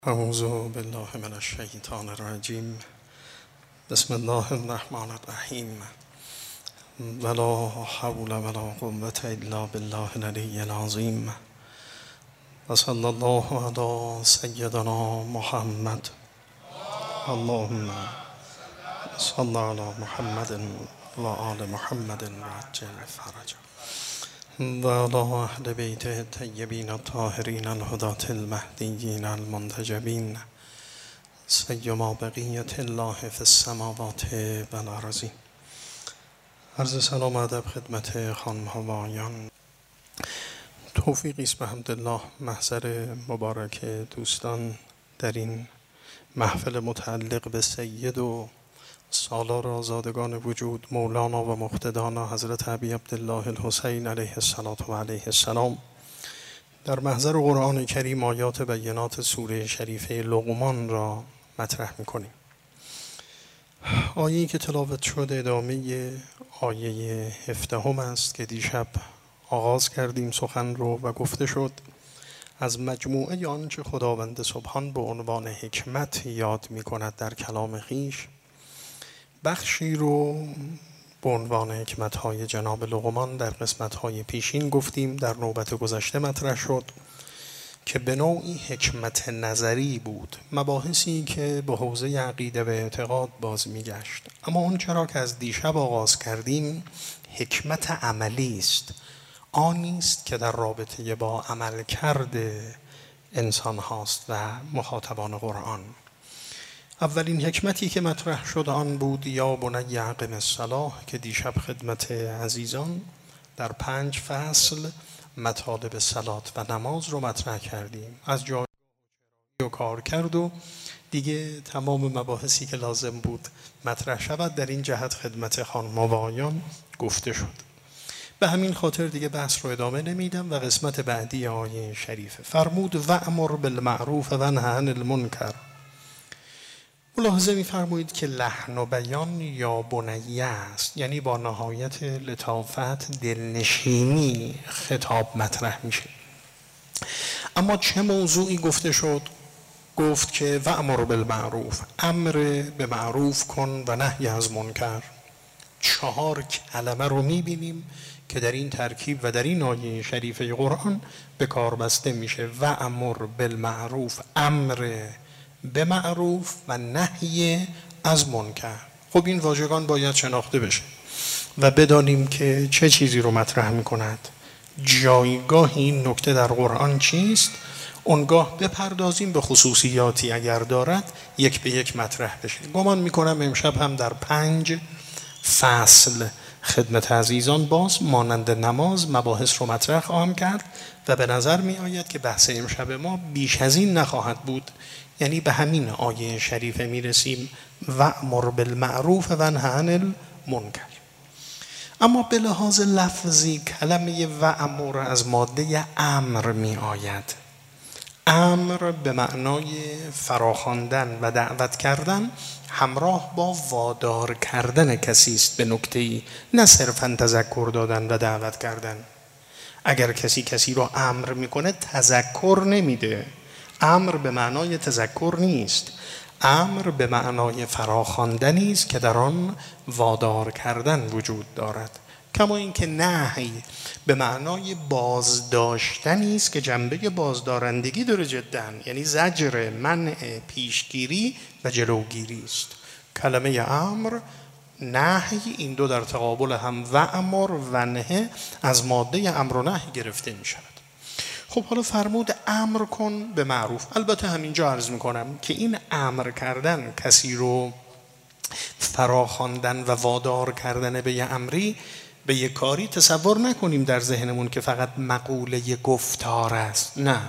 اعوذ بالله من الشیطان الرجیم. بسم الله الرحمن الرحیم. ولا حول ولا قوة الا بالله العلی العظیم. و صلی الله علی سیدنا محمد. اللهم صل علی محمد و آل محمد و عجل فرجه و علی اهل بیت الطیبین الطاهرین الهداة المهدیین المنتجبین سیما بقیة الله فی السماوات و الارض. عرض سلام و ادب خدمت خانم ها و آقایان. توفیقی است بحمدالله محضر مبارک دوستان در این محفل متعلق به سید و سالار آزادگان وجود مولانا و مقتدانا حضرت ابی عبدالله الحسین علیه الصلاة و علیه السلام در محضر قرآن کریم آیات بینات سوره شریفه لقمان را مطرح می‌کنیم. آیه‌ای که تلاوت شد ادامه آیه 17 است که دیشب آغاز کردیم سخن رو و گفته شد از مجموعه آنچه خداوند سبحان به عنوان حکمت یاد می‌کند در کلام خویش، بخشی رو به عنوان حکمت‌های جناب لقمان در قسمت‌های پیشین گفتیم، در نوبت گذشته مطرح شد که به نوعی حکمت نظری بود، مباحثی که به حوزه عقیده و اعتقاد باز می‌گشت. اما اون چرا که از دیشب آغاز کردیم حکمت عملی است، آنی است که در رابطه با عمل کرده انسان هاست و مخاطبان قرآن. اولین حکمتی که مطرح شد آن بود یا بنی اقم الصلاة که دیشب خدمت عزیزان در 5 فصل مطالب صلات و نماز رو مطرح کردیم، از جای و کار کرد و دیگه تمام مباحثی که لازم بود مطرح شود در این جهت خدمت خانم و آقایان گفته شد. به همین خاطر دیگه بحث رو ادامه نمیدم و قسمت بعدی آیه شریفه فرمود و امر بالمعروف و نه عن المنکر. ملاحظه می‌فرمایید که لحن و بیان یا بنیه است، یعنی با نهایت لطافت دلنشینی خطاب مطرح میشه. اما چه موضوعی گفته شد؟ گفت که و امر بالمعروف، امر به معروف کن و نهی از منکر. 4 کلمه رو میبینیم که در این ترکیب و در این آیه شریفه قرآن به کار بسته میشه. و امر بالمعروف، امر به معروف و نهی از منکر. خب این واژگان باید شناخته بشه و بدانیم که چه چیزی رو مطرح میکند، جایگاه این نکته در قرآن چیست، اونگاه بپردازیم به خصوصیاتی اگر دارد یک به یک مطرح بشه. گمان میکنم امشب هم در 5 فصل خدمت عزیزان باز مانند نماز مباحث رو مطرح خواهم کرد و به نظر می آید که بحث امشب ما بیش از این نخواهد بود. یعنی به همین آیه شریفه می رسیم و امر بالمعروف و نه عن المنکر. اما به لحاظ لفظی کلمه و امر از ماده امر می آید. امر به معنای فراخواندن و دعوت کردن همراه با وادار کردن کسی است به نکته‌ای، نه صرفاً تذکر دادن و دعوت کردن. اگر کسی رو امر میکنه تذکر نمیده. امر به معنای تذکر نیست، امر به معنای فراخواندنی است که در آن وادار کردن وجود دارد. کما اینکه نهی به معنای بازداشتنی است که جنبه بازدارندگی داره جدا، یعنی زجر، منع، پیشگیری و جلوگیری است. کلمه امر، نهی، این دو در تقابل هم و امر و نهی از ماده امر و نهی گرفته می شود. خب حالا فرمود امر کن به معروف. البته همینجا عرض میکنم که این امر کردن، کسی رو فراخواندن و وادار کردن به یه امری، به یه کاری، تصور نکنیم در ذهنمون که فقط مقوله گفتار است. نه،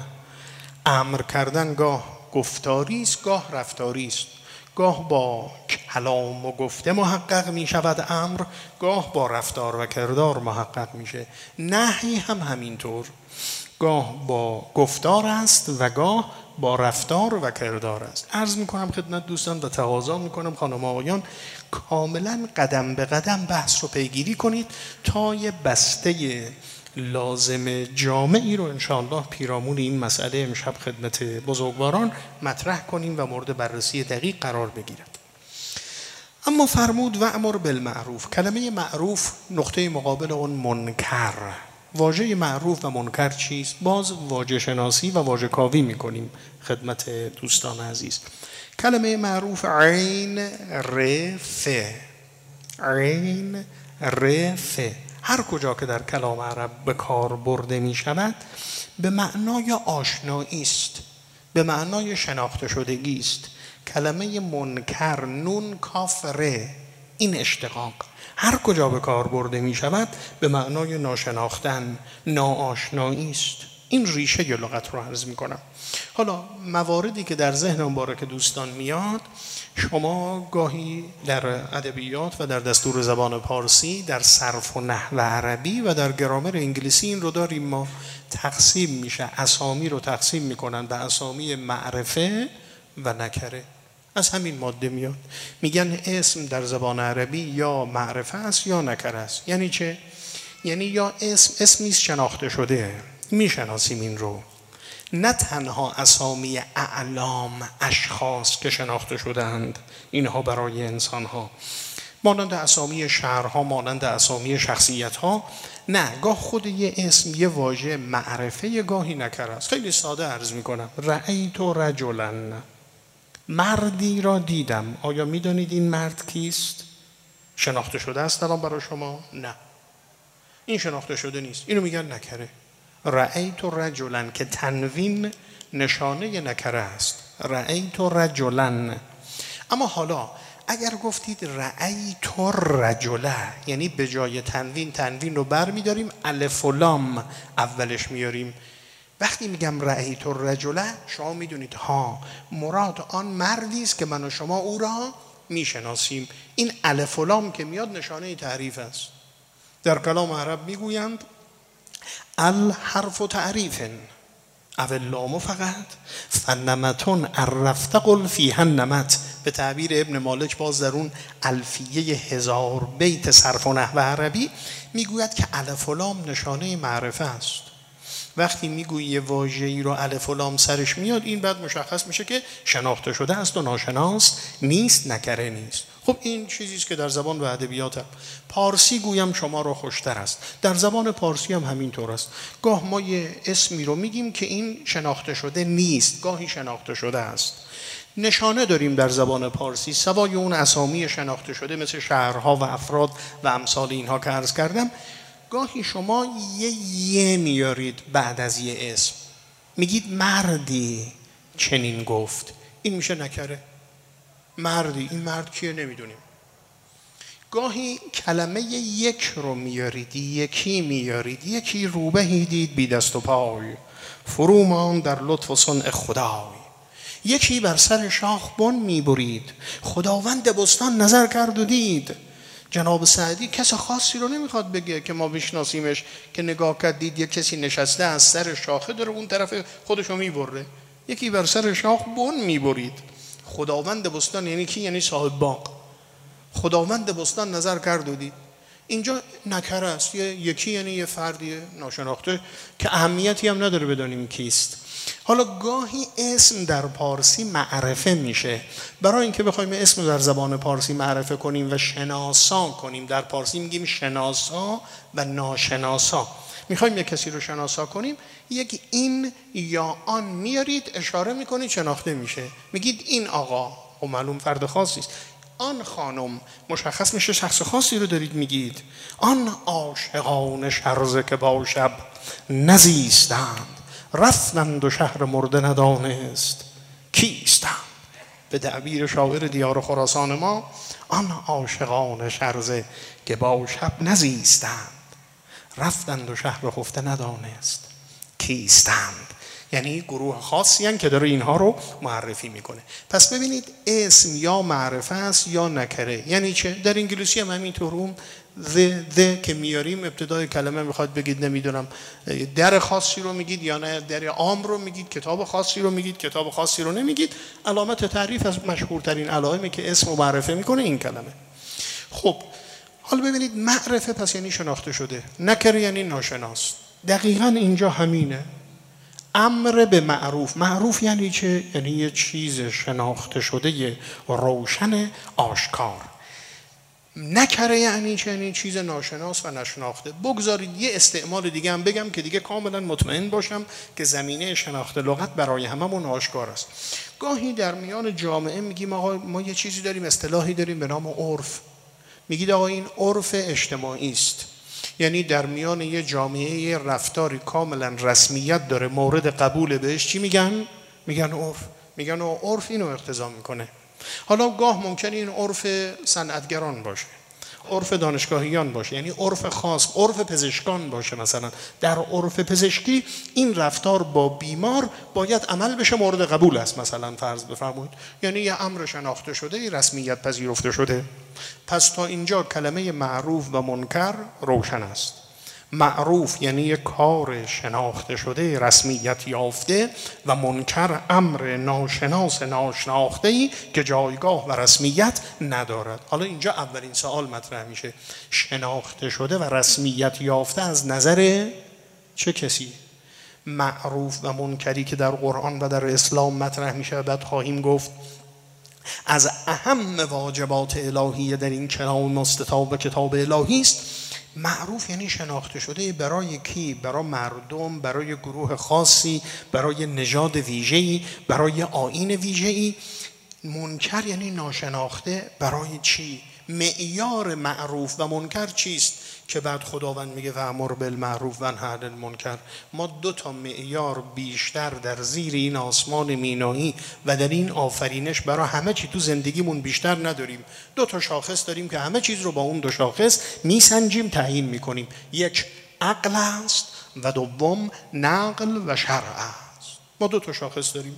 امر کردن گاه گفتاری است گاه رفتاری است. گاه با کلام و گفته محقق می شود امر، گاه با رفتار و کردار محقق میشه. نهی هم همینطور، گاه با گفتار است و گاه با رفتار و کردار است. عرض میکنم خدمت دوستان و تقاضا میکنم خانم آقایان کاملا قدم به قدم بحث رو پیگیری کنید تا یه بسته لازم جامعی رو انشاءالله پیرامون این مسئله امشب خدمت بزرگواران مطرح کنیم و مورد بررسی دقیق قرار بگیرد. اما فرمود و امر بالمعروف. کلمه معروف نقطه مقابل اون منکر. واژه معروف و منکر چیست؟ باز واژه شناسی و واژه کاوی میکنیم خدمت دوستان عزیز. کلمه معروف عین رف، عین رف، هر کجا که در کلام عرب به کار برده می شود به معنای آشنایی است، به معنای شناخته شدگی است. کلمه منکر نون کاف ر، این اشتقاق هر کجا به کار برده می شود به معنای ناشناختن، ناآشنایی است. این ریشه لغت رو عرض می کنم. حالا مواردی که در ذهن مبارک دوستان میاد، شما گاهی در ادبیات و در دستور زبان پارسی، در صرف و نحو عربی و در گرامر انگلیسی این رو داریم. ما تقسیم میشه، اسامی رو تقسیم میکنن به اسامی معرفه و نکره. از همین ماده میاد. میگن اسم در زبان عربی یا معرفه است یا نکره است. یعنی چه؟ یعنی یا اسمی شناخته شده، میشناسیم این رو، نه تنها اسامی اعلام، اشخاص که شناخته شدند اینها برای انسانها، مانند اسامی شهرها، مانند اسامی شخصیتها، نه، گاه خود یه اسم، یه واژه معرفه، گاهی نکره است. خیلی ساده عرض میکنم. رأیت رجلا، مردی را دیدم. آیا میدانید این مرد کیست؟ شناخته شده است الان برای شما؟ نه، این شناخته شده نیست. اینو میگن نکره. رأیت رجلا که تنوین نشانه نکره است. رأیت رجلا. اما حالا اگر گفتید رأیت رجلا، یعنی به جای تنوین رو بر میداریم، الف و لام اولش میاریم. وقتی میگم رأیت رجلا، شما میدونید ها مراد آن مردی است که من و شما او را میشناسیم. این الف و لام که میاد نشانه تعریف است. در کلام عرب میگویند الحرف تعریف او اللام فقط فنمتون عرفت قل فیها النمت. به تعبیر ابن مالک باز در اون الفیه 1000 بیت صرف و نحو عربی میگوید که الف و لام نشانه معرفه است. وقتی میگویی یه واژه‌ای رو الف و لام سرش میاد، این بعد مشخص میشه که شناخته شده است و ناشناس نیست، نکره نیست. خب این چیزی است که در زبان و ادبیات پارسی گویم شما رو خوشتر است. در زبان پارسی هم همینطور است. گاه ما یه اسمی رو میگیم که این شناخته شده نیست، گاهی شناخته شده است. نشانه داریم در زبان پارسی سوای اون اسامی شناخته شده مثل شهرها و افراد و امثال اینها که عرض کردم. گاهی شما یه میارید بعد از یه اسم، میگید مردی چنین گفت، این میشه نکره. مردی، این مرد کیه نمیدونیم. گاهی کلمه یک رو میارید، یکی میارید، یکی روبهی دید بی دست و پای، فرو ماند در لطف و صنع خدای. یکی بر سر شاخ بن میبرید، خداوند بستان نظر کرد و دید. جناب سعدی کس خاصی رو نمیخواد بگه که ما بشناسیمش، که نگاه کرد دید یک کسی نشسته از سر شاخه داره اون طرف خودشو میبره. یکی بر سر شاخ بن میبرید. خداوند بستان یعنی کی؟ یعنی صاحب باغ. خداوند بستان نظر کرد و دید. اینجا نکره است. یکی یعنی یه فردی ناشناخته که اهمیتی هم نداره بدانیم کیست. حالا گاهی اسم در پارسی معرفه میشه. برای اینکه بخوایم اسم در زبان پارسی معرفه کنیم و شناسا کنیم، در پارسی میگیم شناسا و ناشناسا. میخوایم یک کسی رو شناسا کنیم، یک این یا آن میارید، اشاره میکنید، شناخته میشه. میگید این آقا، و معلوم فرد خاصی است. آن خانم، مشخص میشه شخص خاصی رو دارید میگید. آن عاشقان شرزه که با شب نزیستند، رفتند و شهر مرده ندانست کیستند. به تعبیر شاعر دیار خراسان ما، آن عاشقان شرزه که با شب نزیستند، رفتند و شهر خفته ندانست کیستند. یعنی گروه خاصی هستند که داره اینها رو معرفی میکنه. پس ببینید اسم یا معرفه است یا نکره. یعنی چه؟ در انگلیسی هم همینطور. اون the که میاریم ابتدای کلمه میخواد بگید نمیدونم در خاصی رو میگید یا نه در عام رو میگید، کتاب خاصی رو میگید، کتاب خاصی رو نمیگید. علامت تعریف از مشهورترین علائمی که اسم رو معرفه میکنه این کلمه. خب حالا ببینید معرفه پس یعنی شناخته شده، نکره یعنی ناشناس. دقیقاً اینجا همینه. امر به معروف. معروف یعنی چه؟ یعنی یه چیز شناخته شده، روشن، آشکار. نکره یعنی چه؟ یعنی چیز ناشناس و نشناخته. بگذارید یه استعمال دیگه هم بگم که دیگه کاملا مطمئن باشم که زمینه شناخت لغت برای هممون آشکار است. گاهی در میان جامعه میگیم آقا ما یه چیزی داریم، اصطلاحی داریم به نام عرف. میگید آقا این عرف اجتماعی است، یعنی در میان یه جامعه رفتاری کاملا رسمیت داره، مورد قبول بهش چی میگن؟ میگن عرف. میگن عرف اینو اقتضا میکنه. حالا گاه ممکنه این عرف صنعتگران باشه، عرف دانشگاهیان باشه، یعنی عرف خاص، عرف پزشکان باشه. مثلا در عرف پزشکی این رفتار با بیمار باید عمل بشه، مورد قبول است. مثلا فرض بفرمایید یعنی یه امر شناخته شده، رسمیت پذیرفته شده. پس تا اینجا کلمه معروف و منکر روشن است. معروف یعنی یک کار شناخته شده، رسمیت یافته، و منکر امر ناشناس ناشناخته‌ای که جایگاه و رسمیت ندارد. حالا اینجا اولین سوال مطرح میشه، شناخته شده و رسمیت یافته از نظر چه کسی؟ معروف و منکری که در قرآن و در اسلام مطرح میشه، بعد خواهیم گفت از اهم واجبات الهیه در این کلام مستطاب و کتاب الهی است. معروف یعنی شناخته شده. برای کی؟ برای مردم، برای گروه خاصی، برای نژاد ویژه‌ای، برای آیین ویژه‌ای. منکر یعنی ناشناخته. برای چی؟ معیار معروف و منکر چیست که بعد خداوند میگه وامر بالمعروف و نهی عن المنکر؟ ما دو تا معیار بیشتر در زیر این آسمان مینایی و در این آفرینش برای همه چی تو زندگیمون بیشتر نداریم. دو تا شاخص داریم که همه چیز رو با اون دو شاخص میسنجیم، تعیین میکنیم. یک عقل است و دوم نقل و شرع است. ما دو تا شاخص داریم.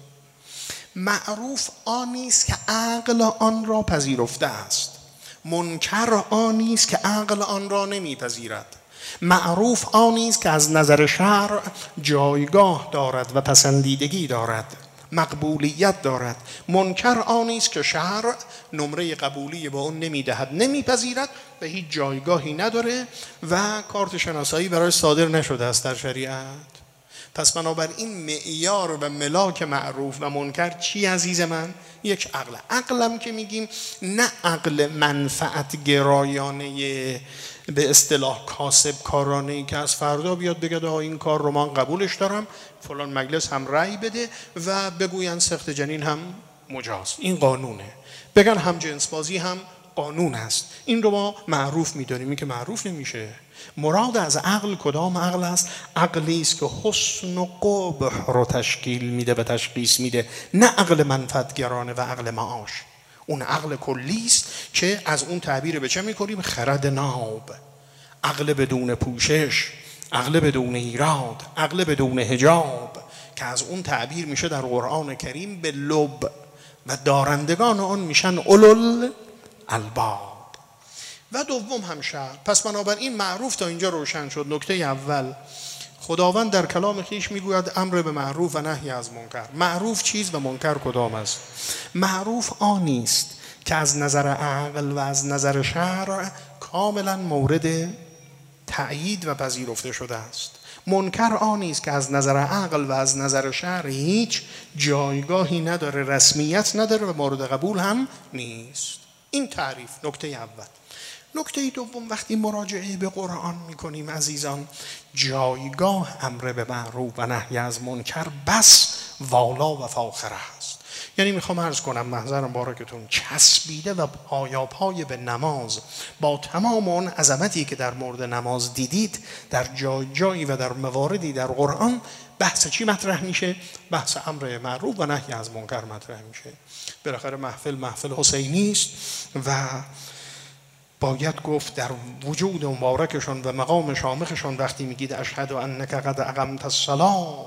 معروف آنی است که عقل آن را پذیرفته است، منکر آنی است که عقل آن را نمیپذیرد. معروف آنی است که از نظر شرع جایگاه دارد و پسندیدگی دارد، مقبولیت دارد. منکر آنی است که شرع نمره قبولی با اون نمیدهد، نمیپذیرد و هیچ جایگاهی نداره و کارت شناسایی برای صادر نشده است در شریعت. پس بنابراین معیار و ملاک معروف و منکر چی عزیز من؟ یک عقل. عقلم که میگیم نه عقل منفعت گرایانه به اصطلاح کاسب کارانه‌ای که از فردا بیاد بگه این کار رو من قبولش دارم، فلان مجلس هم رأی بده و بگوین سخت جنین هم مجاز، این قانونه، بگن هم جنس بازی هم قانون است. این رو ما معروف می‌دانیم. این که معروف نمیشه. مراد از عقل کدام عقل است؟ عقلی است که حسن و قبح رو تشکیل میده و تشخیص میده، نه عقل منفعتگرانه و عقل معاش. اون عقل کلی است که از اون تعبیر به چه میکنیم؟ خرد ناب، عقل بدون پوشش، عقل بدون ایراد، عقل بدون حجاب، که از اون تعبیر میشه در قرآن کریم به لب و دارندگان آن میشن اولل الباب. و دوم هم شرع. پس بنابراین معروف تا اینجا روشن شد. نکته اول، خداوند در کلام خویش میگوید امر به معروف و نهی از منکر. معروف چیز و منکر کدام است؟ معروف آنی است که از نظر عقل و از نظر شرع کاملا مورد تأیید و پذیرفته شده است. منکر آنی است که از نظر عقل و از نظر شرع هیچ جایگاهی نداره، رسمیت نداره و مورد قبول هم نیست. این تعریف نکته اول. نکته دوم، وقتی مراجعه به قرآن میکنیم عزیزان، جایگاه امر به معروف و نهی از منکر بس والا و فاخره است. یعنی میخوام عرض کنم محضر مبارکتون، چسبیده و پایاپای به نماز با تمام اون عظمتی که در مورد نماز دیدید، در جایی و در مواردی در قرآن بحث چی مطرح میشه؟ بحث امر معروف و نهی از منکر مطرح میشه. بالاخره محفل حسینی است و باید گفت در وجود مبارکشون و مقام شامخشون وقتی میگید اشهد انک قد اقمت الصلاة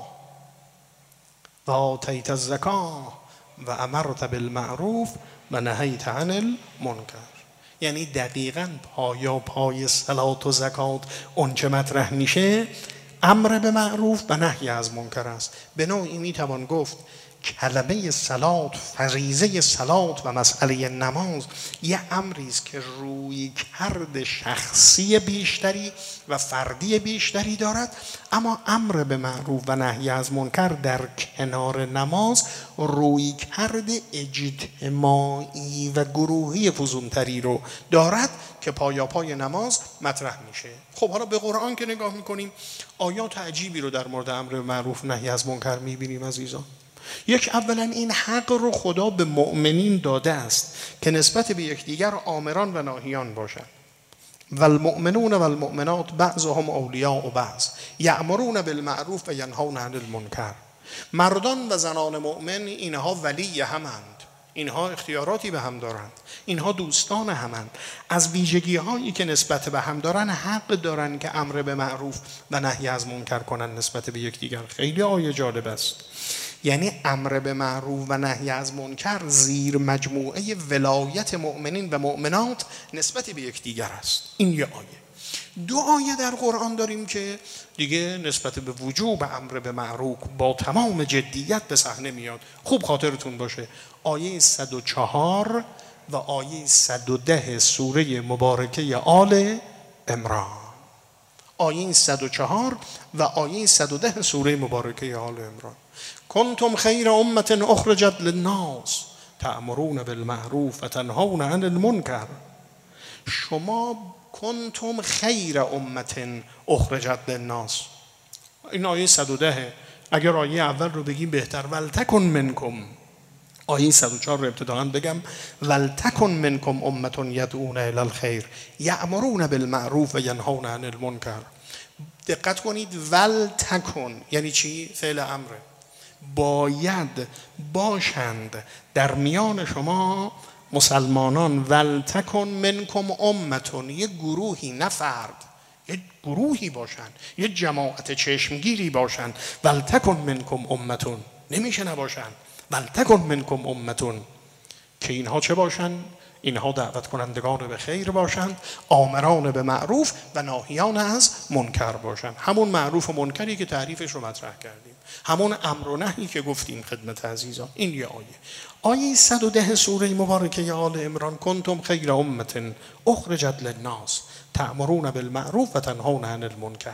و آتیت الزکاة و امرت بالمعروف و نهیت عن المنکر، یعنی دقیقاً پایا پای صلات و زکات اون چه مطرح میشه امر به معروف و نهی از منکر است. به نوعی میتوان گفت کلمه صلات، فریضه صلات و مسئله نماز یه امری است که روی کرد شخصی بیشتری و فردی بیشتری دارد، اما امر به معروف و نهی از منکر در کنار نماز روی کرد اجتماعی و گروهی فزونتری رو دارد که پایاپای نماز مطرح میشه. خب حالا به قرآن که نگاه میکنیم آیات عجیبی رو در مورد امر به معروف نهی از منکر میبینیم عزیزان. یک، اولا این حق رو خدا به مؤمنین داده است که نسبت به یکدیگر آمران و ناهیان باشند. والمؤمنون والمؤمنات بعضهم اولیاء بعض یأمرون بالمعروف و ینهون عن المنکر. مردان و زنان مؤمن اینها ولی همند، اینها اختیاراتی به هم دارند، اینها دوستان همند. از ویژگی هایی که نسبت به هم دارن حق دارن که امر به معروف و نهی از منکر کنن نسبت به یکدیگر. خیلی آیه جالب است. یعنی امر به معروف و نهی از منکر زیر مجموعه ولایت مؤمنین و مؤمنات نسبت به یکدیگر است. این یه آیه. دو آیه در قرآن داریم که دیگه نسبت به وجوب امر به معروف با تمام جدیت به صحنه میاد. خوب خاطرتون باشه آیه 104 و آیه 110 سوره مبارکه آل عمران. آیه 104 و آیه 110 سوره مبارکه آل عمران. کنتم خیر امة اخرجت للناس تأمرون بالمعروف و تنهون عن المنکر. شما کنتم خیر امة اخرجت للناس. این آیه 110. اگر آیه اول رو بگیم بهتر. ولتکن منکم. آیه 104 رو ابتداً بگم. ولتکن منکم امة یدعون الی الخیر یأمرون بالمعروف و ینهون عن المنکر. دقت کنید ولتکن یعنی چی؟ فعل امره. باید باشند در میان شما مسلمانان. ولتکن منکم امتون، یه گروهی، نه فرد، یه گروهی باشند، یه جماعت چشمگیری باشند. ولتکن منکم امتون، نمیشه نباشند. ولتکن منکم امتون که اینها چه باشند؟ اینها دعوت کنندگان به خیر باشند، آمران به معروف و ناهیان از منکر باشند. همون معروف و منکری که تعریفش رو مطرح کردیم، همون امر و نهی که گفتیم خدمت عزیزان. این یه آیه. آیه 110 سوره مبارکه آل عمران. کنتم خیر امة اخرجت للناس تأمرون بالمعروف و تنهون عن المنکر.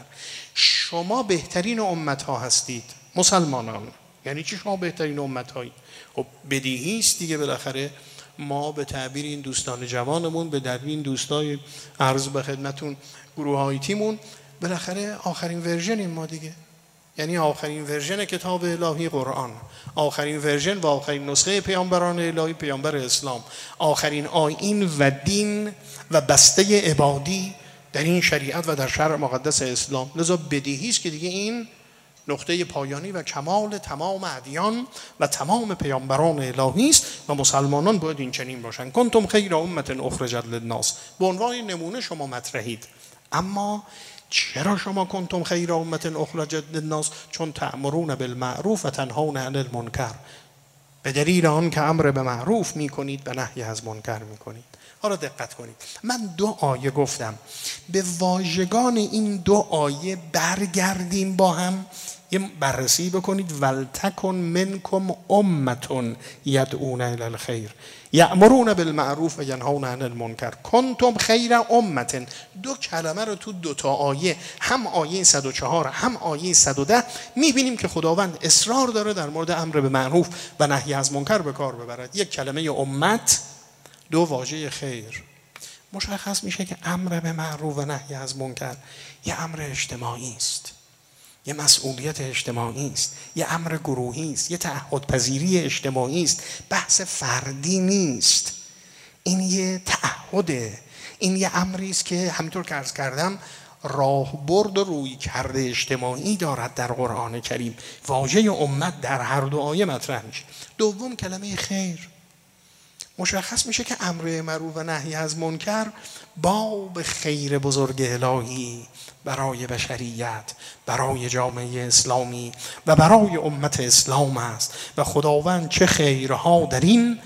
شما بهترین امت ها هستید مسلمانان. یعنی چی شما بهترین امت هایی؟ خب بدیهی است دیگه. بالاخره ما به تعبیر این دوستان جوانمون، به در این دوستای عرض به خدمتون گروه های تیمون، بالاخره آخرین ورژن ما دیگه. یعنی آخرین ورژن کتاب الهی قرآن، آخرین ورژن و آخرین نسخه پیامبران الهی، پیامبر اسلام، آخرین آیین و دین و بسته عبادی در این شریعت و در شرع مقدس اسلام. لذا بدیهی است که دیگه این نقطه پایانی و کمال تمام ادیان و تمام پیامبران الهی است و مسلمانان باید این چنین باشند. کنتم خیر امة اخرجت للناس، به عنوان نمونه شما مطرحید. اما چرا شما کنتم خیر امة اخرجت للناس؟ چون تأمرون بالمعروف و تنهون عن المنکر. به دلیل آن که امر به معروف میکنید و نهی از منکر میکنید. حالا دقت کنید، من دو آیه گفتم. به واژگان این دو آیه برگردیم با هم یه بررسی بکنید. ولتکن منکم امة یدعون الی الخیر یأمرون بالمعروف و ینهون عن المنکر. کنتم خیر امة. دو کلمه رو تو دو تا آیه، هم آیه 104 هم آیه 110 میبینیم که خداوند اصرار داره در مورد امر به معروف و نهی از منکر به کار ببرد. یک کلمه امت، دو واژه خیر. مشخص میشه که امر به معروف و نهی از منکر یه امر اجتماعی است، یه مسئولیت اجتماعی است، یه امر گروهی است، یه تعهدپذیری اجتماعی است. بحث فردی نیست. این یه تعهده. این یه امری است که همینطور که عرض کردم راهبرد و روی کرده اجتماعی دارد در قرآن کریم. واژه امت در هر دو آیه مطرح میشه. دوم کلمه خیر. مشخص میشه که امر معروف و نهی از منکر باب خیر بزرگ الهی برای بشریت، برای جامعه اسلامی و برای امت اسلام است و خداوند چه خیرها در این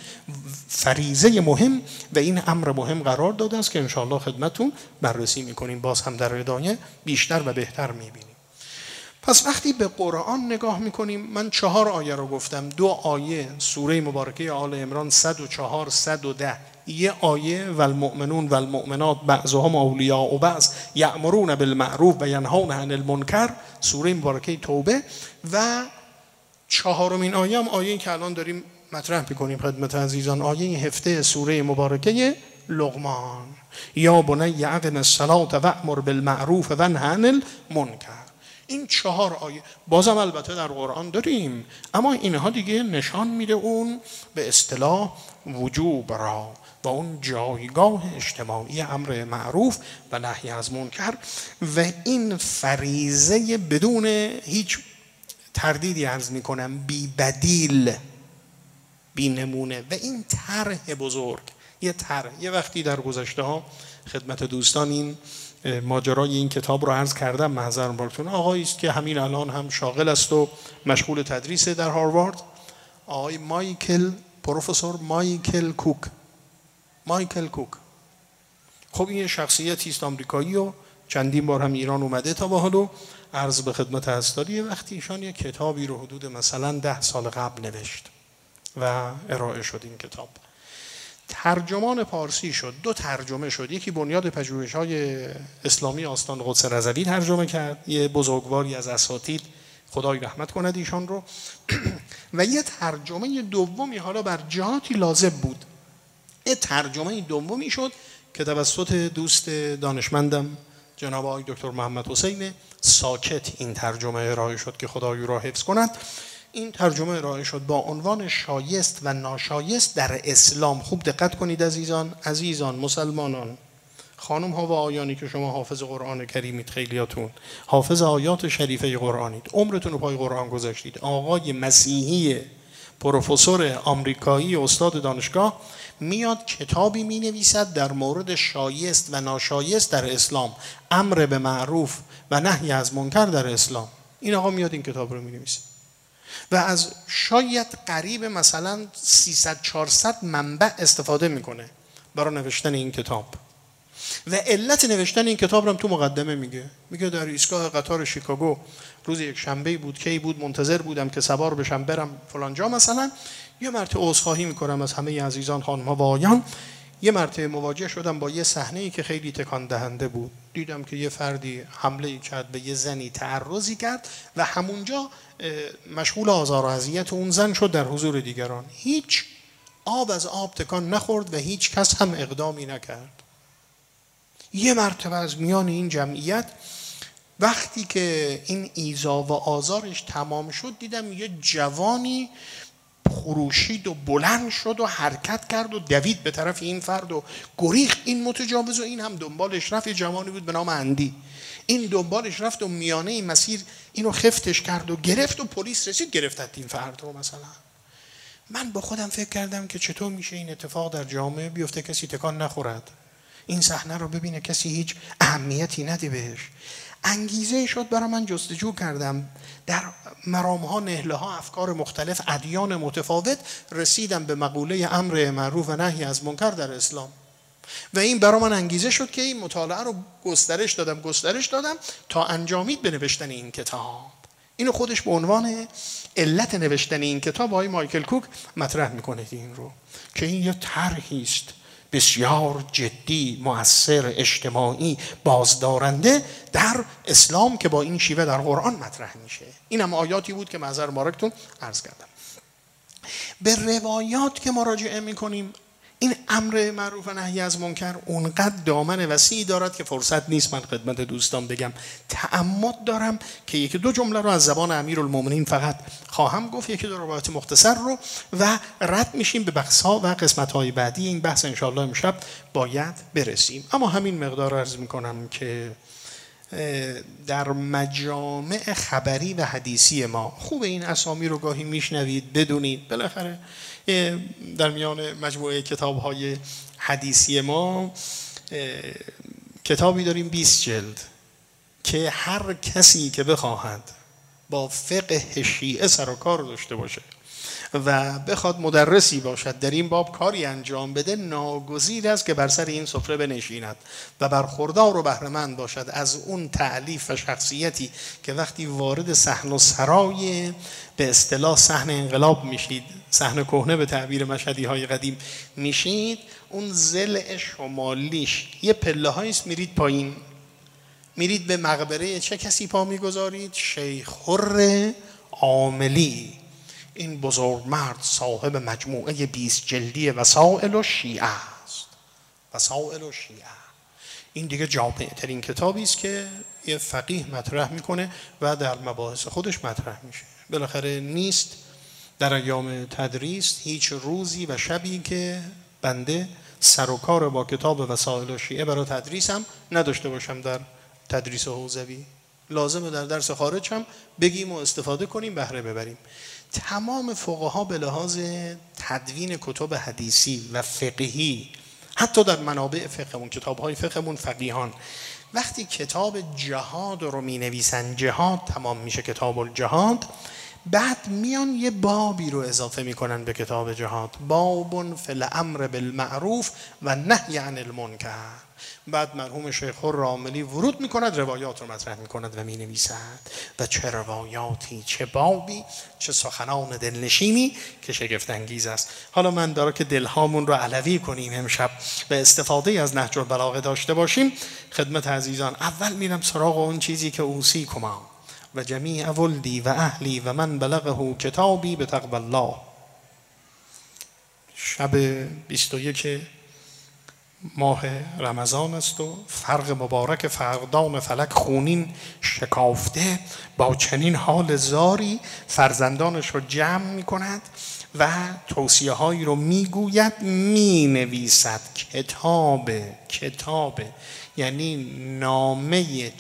فریضه مهم و این امر مهم قرار داده است که انشاءالله خدمتون بررسی میکنیم. باز هم در ادامه بیشتر و بهتر میبینیم. پس وقتی به قرآن نگاه میکنیم، من 4 آیه رو گفتم، 2 آیه سوره مبارکه آل عمران 104 110، یه آیه والمؤمنون والمؤمنات بعضهم اولیاء بعض یأمرون بالمعروف و ینهون عن المنکر سوره مبارکه توبه، و 4مین آیه هم آیه‌ای که الان داریم مطرح میکنیم خدمت عزیزان، آیه 17 سوره مبارکه لقمان، یا بنی اقم الصلاة وأمر بالمعروف و نه عن المنکر. این 4 آیه بازم البته در قرآن داریم، اما اینها دیگه نشان میده اون به اصطلاح وجوب را و اون جایگاه اجتماعی امر معروف و نهی از منکر، و این فریضه بدون هیچ تردیدی عرض میکنم بی بدیل بی نمونه، و این طرح بزرگ، یه وقتی در گذشته ها خدمت دوستان این ماجرای این کتاب رو عرض کردم، محضر بارتون، آقایی است که همین الان هم شاغل است و مشغول تدریس در هاروارد، آقای پروفسور مایکل کوک. خب این شخصیتی است آمریکایی و چندین بار هم ایران اومده تا به حالا، عرض به خدمت هستاری وقتی ایشان یک کتابی رو حدود مثلا 10 سال قبل نوشت و ارائه شد. این کتاب ترجمان پارسی شد، 2 ترجمه شد، یکی بنیاد پژوهش‌های اسلامی آستان قدس رضوی ترجمه کرد، یه بزرگواری از اساتید خدای رحمت کند ایشان رو، و یه ترجمه دومی حالا بر جهاتی لازم بود، یه ترجمه دومی شد که توسط دوست دانشمندم جناب آقای دکتر محمد حسین ساکت این ترجمه ارائه شد که خدای او را حفظ کند. این ترجمه ارائه شد با عنوان شایست و ناشایست در اسلام. خوب دقت کنید عزیزان مسلمانان، خانم ها و آیانی که شما حافظ قرآن کریمید، خیلیاتون حافظ آیات شریفه قرآنید، عمرتون رو پای قرآن گذاشتید، آقای مسیحی پروفسور آمریکایی استاد دانشگاه میاد کتابی می نویسد در مورد شایست و ناشایست در اسلام، امر به معروف و نهی از منکر در اسلام. این آقا میاد این کتاب رو می نویسه و از شاید قریب مثلا 300-400 منبع استفاده میکنه برای نوشتن این کتاب، و علت نوشتن این کتاب رو هم تو مقدمه میگه در ایستگاه قطار شیکاگو روز یک شنبه بود، کی بود، منتظر بودم که سوار بشم برم فلان جا مثلا، یه مرتبه عذرخواهی میکنم از همه عزیزان خانم‌ها و آقایان، یه مرتبه مواجه شدم با یه صحنه‌ای که خیلی تکان دهنده بود، دیدم که یه فردی حمله کرد به یه زنی، تعرضی کرد و همونجا مشغول آزار و اذیت اون زن شد در حضور دیگران، هیچ آب از آب تکان نخورد و هیچ کس هم اقدامی نکرد. یه مرتبه از میان این جمعیت وقتی که این ایذا و آزارش تمام شد، دیدم یه جوانی خروشید و بلند شد و حرکت کرد و دوید به طرف این فرد و گریخت این متجاوز، و این هم دنبالش رفت. یه جوانی بود به نام اندی، این دنبالش رفت و میانه این مسیر اینو خفتش کرد و گرفت و پلیس رسید گرفتت این فرد رو. مثلا من با خودم فکر کردم که چطور میشه این اتفاق در جامعه بیفته کسی تکان نخورد، این صحنه رو ببینه کسی هیچ اهمیتی نده بهش. انگیزه شد برای من جستجو کردم در مرام‌ها، نهله‌ها، افکار مختلف، ادیان متفاوت، رسیدم به مقوله امر معروف و نهی از منکر در اسلام، و این برای من انگیزه شد که این مطالعه رو گسترش دادم تا انجامید به نوشتن این کتاب. اینو خودش به عنوان علت نوشتن این کتاب آقای مایکل کوک مطرح میکنه این رو، که این یه طرحی است بسیار جدی، مؤثر، اجتماعی، بازدارنده در اسلام که با این شیوه در قرآن مطرح میشه. این هم آیاتی بود که محضر مبارکتون عرض کردم. به روایات که مراجعه میکنیم، این امر معروف و نهی از منکر اونقدر دامن وسیعی دارد که فرصت نیست من خدمت دوستان بگم. تعمد دارم که 1-2 جمله رو از زبان امیرالمومنین فقط خواهم گفت، 1-2 روایت مختصر رو، و رد میشیم به بحث‌ها و قسمت‌های بعدی این بحث. انشاءالله امشب باید برسیم، اما همین مقدار عرض میکنم که در مجامع خبری و حدیثی ما خوب این اسامی رو گاهی میشنوید، بدونید بالاخره در میان مجموعه کتاب‌های حدیثی ما کتابی داریم 20 جلد که هر کسی که بخواهد با فقه شیعه سر و کار داشته باشه و بخواد مدرسی باشد در این باب کاری انجام بده، ناگزیر است که بر سر این سفره بنشیند و برخوردار و بهره‌مند باشد از اون تألیف و شخصیتی که وقتی وارد صحن و سرای به اصطلاح صحن انقلاب میشید، صحن کهنه به تعبیر مشهدی های قدیم میشید، اون ضلع شمالیش یه پله هاییست میرید پایین، میرید به مقبره چه کسی پا میگذارید؟ شیخ خر عاملی، این بزرگ مرد صاحب مجموعه 20 جلدی وسائل و شیعه است. وسائل و شیعه، این دیگه جامع ترین کتابی است که یه فقیه مطرح میکنه و در مباحث خودش مطرح میشه. بالاخره نیست در ایام تدریس هیچ روزی و شبی که بنده سر و کار با کتاب وسائل و شیعه برای تدریسم نداشته باشم. در تدریس حوزوی لازمه در درس خارج هم بگیم و استفاده کنیم، بهره ببریم. تمام فقها به لحاظ تدوین کتب حدیثی و فقهی، حتی در منابع فقهمون، کتاب‌های فقهمون، فقیهان وقتی کتاب جهاد رو می نویسن، جهاد تمام میشه کتاب الجهاد، بعد میان یه بابی رو اضافه میکنن به کتاب جهاد، باب فی الامر بالمعروف و نهی عن المنکر. بعد مرحوم شیخ خر عاملی ورود میکند، روایات رو مطرح میکند و مینویسد و چه روایاتی، چه بابی، چه سخنان دلنشینی که شگفت انگیز است. حالا من دارم که دلهامون رو علوی کنیم امشب و استفاده از نهج البلاغه داشته باشیم. خدمت عزیزان اول میرم سراغ اون چیزی که اوصیکما و جمیع ولدی و اهلی و من بلغه کتابی به تقوی الله. شب 21 ماه رمضان است و فرق مبارک فرقدان فلک خونین شکافته با چنین حال زاری فرزندانش رو جمع می کند و توصیه هایی رو می گوید، می نویسد. کتاب یعنی نامه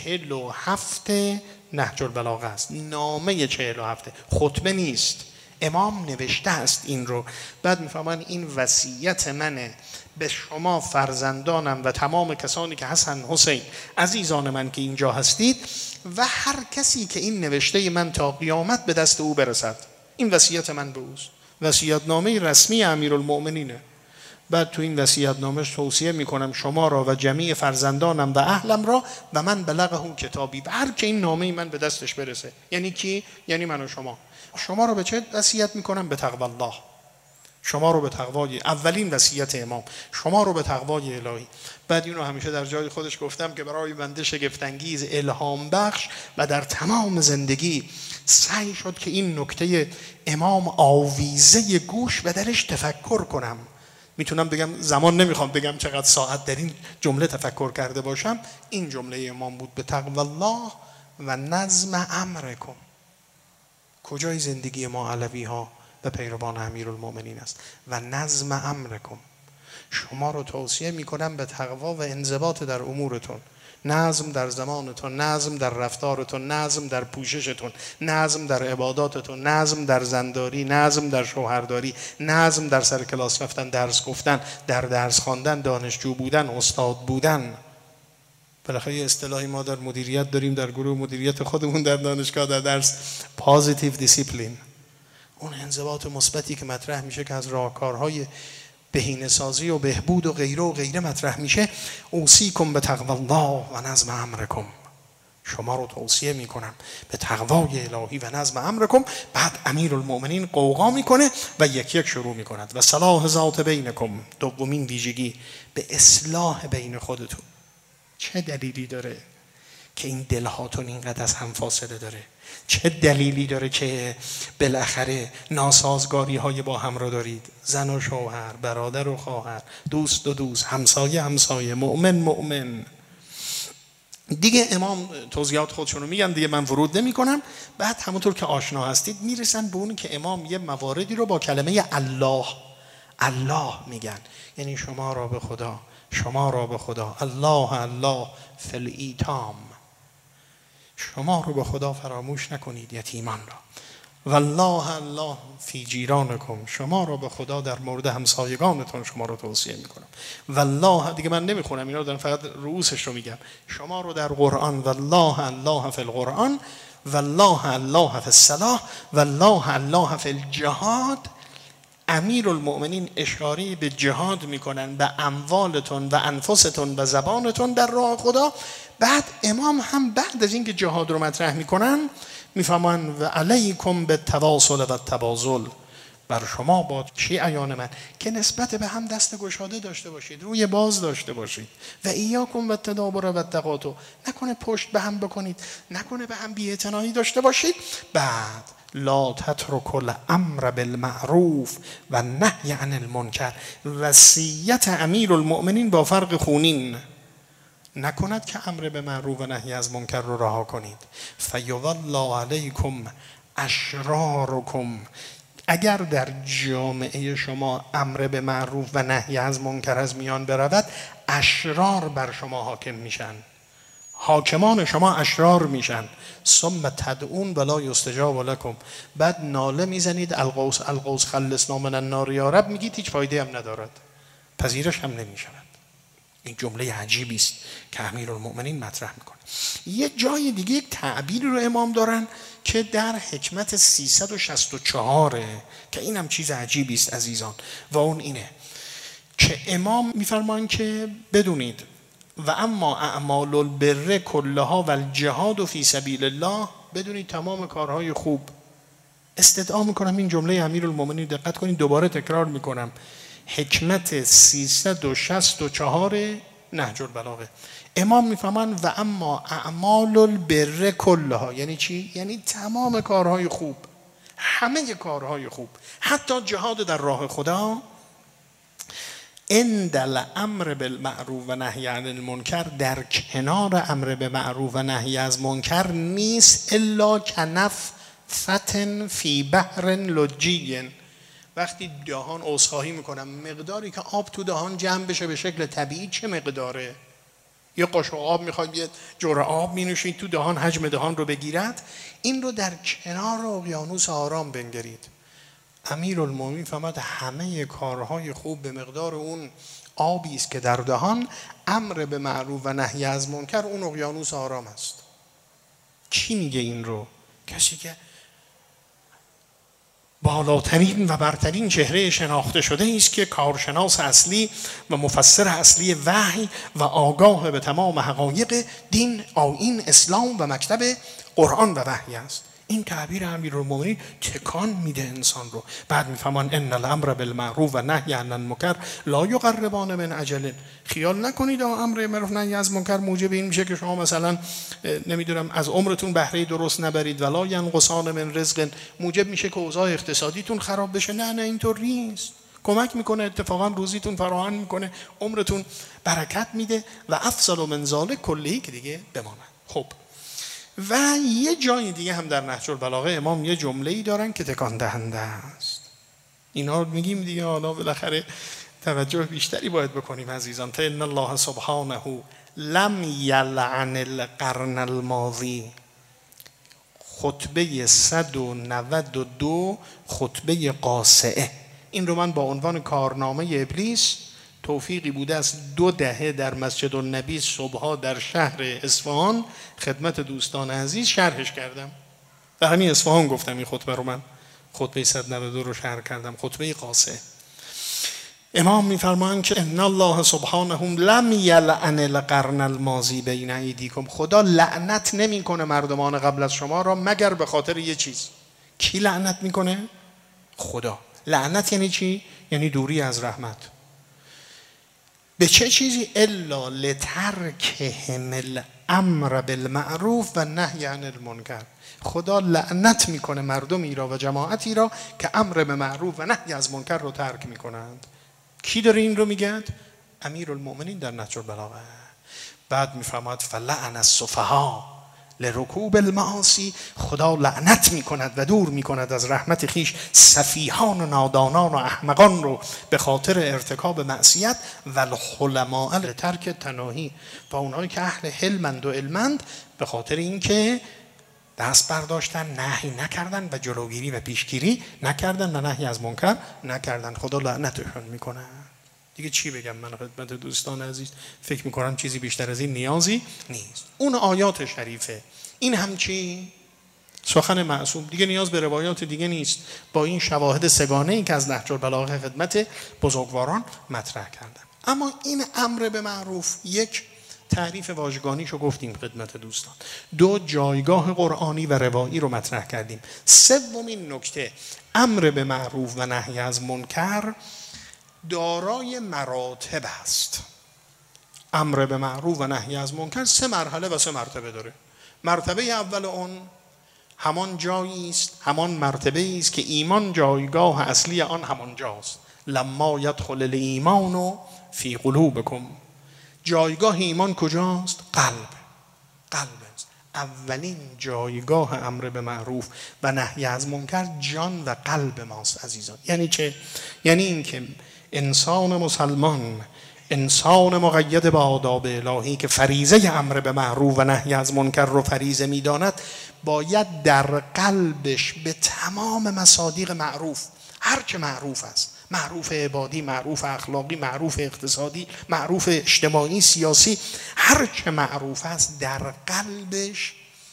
47 نهج البلاغه است. نامه 47 خطبه نیست، امام نوشته است این رو. بعد میفهمن این وصیت منه به شما فرزندانم و تمام کسانی که حسن حسین عزیزان من که اینجا هستید و هر کسی که این نوشته من تا قیامت به دست او برسد. این وصیت من به اوست. وصیت‌نامه رسمی امیرالمؤمنینه. بعد تو این وصیت‌نامه توصیه میکنم شما را و جمیع فرزندانم و اهلم را و من بلغه کتابی، و هر که این نامه من به دستش برسه. یعنی کی؟ یعنی من و شما را به چه وصیت میکنم؟ به تقوی الله. شما رو به تقوای، اولین وصیت امام، شما رو به تقوای الهی. بعد اینو همیشه در جای خودش گفتم که برای بنده شگفت انگیز، الهام بخش و در تمام زندگی سعی شد که این نکته امام آویزه گوش و درش تفکر کنم. میتونم بگم، زمان نمیخوام بگم چقدر ساعت در این جمله تفکر کرده باشم. این جمله امام بود: به تقوی الله و نظم امرکم. کجای زندگی ما علوی ها و پیروان امیرالمؤمنین است؟ و نظم امرکم، شما رو توصیه میکنم به تقوا و انضباط در امورتون. نظم در زمانتون، نظم در رفتارتون، نظم در پوششتون، نظم در عباداتتون، نظم در زنداری، نظم در شوهرداری، نظم در سر کلاس رفتن، درس گفتن، در درس خواندن، دانشجو بودن، استاد بودن. بالاخره یه اصطلاحی ما در مدیریت داریم، در گروه مدیریت خودمون در دانشگاه در درس، پازیتیو دیسیپلین. اون انضباط مثبتی که مطرح میشه که از راهکارهای بهینه‌سازی و بهبود و غیره مطرح میشه. اوصیکم به تقوی الله و نظم امرکم، شما رو توصیه میکنم به تقوای الهی و نظم امرکم. بعد امیرالمؤمنین قوقا میکنه و یک یک شروع میکند و صلاح ذات بینکم. دومین ویژگی به اصلاح بین خودتون. چه دلیلی داره که این دلهاتون اینقدر از هم فاصله داره؟ چه دلیلی داره که بالاخره ناسازگاری های با هم رو دارید؟ زن و شوهر، برادر و خواهر، دوست و دوست، همسایه، مؤمن. دیگه امام توضیحات خودشون رو میگن، دیگه من ورود نمی کنم. بعد همونطور که آشنا هستید میرسن به اون که امام یه مواردی رو با کلمه الله میگن. یعنی شما را به خدا، الله فی الایتام، شما رو به خدا فراموش نکنید یتیمان را. والله فی جیرانکم، شما رو به خدا در مورد همسایگانتون شما رو توصیه میکنم. والله، دیگه من نمیخونم اینا رو، فقط رؤوسش رو میگم. شما رو در قرآن، والله فی القرآن والله الله فی الصلاح والله الله فی الجهاد. امیرالمؤمنین اشاره به جهاد میکنن، به اموالتون و انفستون و زبانتون در راه خدا. بعد امام هم بعد از اینکه جهاد رو مطرح میکنن میفهمن و علیکم بالتواصل و التباذل، بر شما باد شیعیان من که نسبت به هم دست گشاده داشته باشید، روی باز داشته باشید. و ایاکم بالتدابر و التقاطع، نکنه پشت به هم بکنید، نکنه به هم بی‌اعتنایی داشته باشید. بعد لا تترکوا الامر بالمعروف و نهی عن المنکر، وصیت امیرالمؤمنین با فرق خونین، نکند که امر به معروف و نهی از منکر رو رها کنید. فیوالله علیکم اشرارکم، اگر در جامعه شما امر به معروف و نهی از منکر از میان برود، اشرار بر شما حاکم میشن، حاکمان شما اشرار میشن. ثم تدعون ولا یستجاب لکم، بعد ناله میزنید القوس خلصنا من النار یا رب، میگید هیچ فایده هم ندارد، پذیرش هم نمیشود. این جمله عجیبی است که امیرالمؤمنین مطرح میکنه. یه جای دیگه یک تعبیری رو امام دارن که در حکمت 364 که این هم چیز عجیبی است عزیزان، و اون اینه که امام میفرمان که بدونید و اما اعمال البر کلها و الجهاد فی سبیل الله، بدونید تمام کارهای خوب. استدعا میکنم این جمله امیرالمؤمنین، دقت کنید دوباره تکرار میکنم، حکمت 364 نهج البلاغه. امام میفهمن و اما اعمال البر کلها، یعنی چی؟ یعنی تمام کارهای خوب، همه کارهای خوب، حتی جهاد در راه خدا، عند الامر بالمعروف و نهی عن المنکر، در کنار امر به معروف و نهی از منکر نیست، الا کنفة فی بحر لجی. وقتی دهان عذرخواهی میکنم، مقداری که آب تو دهان جمع بشه به شکل طبیعی چه مقداره؟ یه قاشق آب میخواید، یه جرعه آب مینوشید تو دهان، حجم دهان رو بگیرد، این رو در کنار اقیانوس آرام بنگرید. امیرالمومنین فهمد همه کارهای خوب به مقدار اون آبی است که در دهان، امر به معروف و نهی از منکر اون اقیانوس آرام است. کی میگه این رو؟ کسی که بالاترین و برترین چهره شناخته شده است که کارشناس اصلی و مفسر اصلی وحی و آگاه به تمام حقایق دین، آیین، اسلام و مکتب قرآن و وحی است. این تعبیر امیرالمومنین تکان میده انسان رو. بعد میفهمان ان الامر بالمعروف و نهی عن المنکر لا یقربان من اجل. خیال نکنید امر معروف نهی از منکر موجب این میشه که شما مثلا نمیدونم از عمرتون بهره درست نبرید، ولا ینقصان من رزق، موجب میشه که اوضاع اقتصادیتون خراب بشه. نه اینطور نیست. کمک میکنه، اتفاقا روزیتون فراهم میکنه، عمرتون برکت میده. و افضل من ذلک کلی که دیگه بماند. خب و یه جای دیگه هم در نهج البلاغه امام یه جمله‌ای دارن که تکان دهنده است. اینا رو میگیم دیگه، حالا بالاخره توجه بیشتری باید بکنیم عزیزان. تا ان الله سبحانه لم یلعن القرن الماضی، خطبه 192 خطبه قاصعه. این رو من با عنوان کارنامه ابلیس، توفیقی بوده از 2 دهه در مسجد النبی صبحا در شهر اصفهان خدمت دوستان عزیز شرحش کردم. در همین اصفهان گفتم این خطبه رو، من خطبه 192 رو شرح کردم، خطبه قاصعه. امام میفرمایند که ان الله سبحانه لم یلعن القرن الماضی بین ایدیکم، خدا لعنت نمیکنه مردمان قبل از شما را مگر به خاطر یه چیز. کی لعنت میکنه؟ خدا. لعنت یعنی چی؟ یعنی دوری از رحمت. به چه چیزی؟ الا لترکهم الامر بالمعروف و نهی عن المنکر. خدا لعنت میکنه مردمی را و جماعتی را که امر به معروف و نهی از منکر رو ترک میکنند. کی داره این رو میگه؟ امیرالمؤمنین در نهج البلاغه. بعد میفرماد فلعن السفها لرکوب المعاصی، خدا لعنت میکند و دور میکند از رحمت خیش سفیهان و نادانان و احمقان رو به خاطر ارتکاب معصیت، و الحلماء لترک تناهی، و اونایی که اهل حلمند و علمند به خاطر اینکه دست برداشتن، نهی نکردن و جلوگیری و پیشگیری نکردن و نهی از منکر نکردن، خدا لعنتشون میکنه. دیگه چی بگم من خدمت دوستان عزیز؟ فکر میکنم چیزی بیشتر از این نیازی نیست. اون آیات شریفه. این هم چی؟ سخن معصوم دیگه نیاز به روایات دیگه نیست، با این شواهد سگانه‌ای که از نهج البلاغه خدمت بزرگواران مطرح کردن. اما این امر به معروف، یک، تعریف واژگانیشو گفتیم خدمت دوستان. دو، جایگاه قرآنی و روایی رو مطرح کردیم. سومین نکته، امر به معروف و نهی از منکر دارای مراتب است. امر به معروف و نهی از منکر 3 مرحله و 3 مرتبه داره. مرتبه اول اون همان جایی است، همان مرتبه است که ایمان جایگاه اصلی آن همان جاست. لما یدخل الایمان فی قلوبکم. جایگاه ایمان کجاست؟ قلب است. اولین جایگاه امر به معروف و نهی از منکر جان و قلب ماست عزیزان. یعنی چه؟ یعنی این که انسان مسلمان، انسان مقید به آداب الهی که فریضه امر به معروف و نهی از منکر رو فریضه می‌داند، باید در قلبش به تمام مصادیق معروف، هر چه معروف است، معروف عبادی، معروف اخلاقی، معروف اقتصادی، معروف اجتماعی، سیاسی، هر چه معروف است در قلبش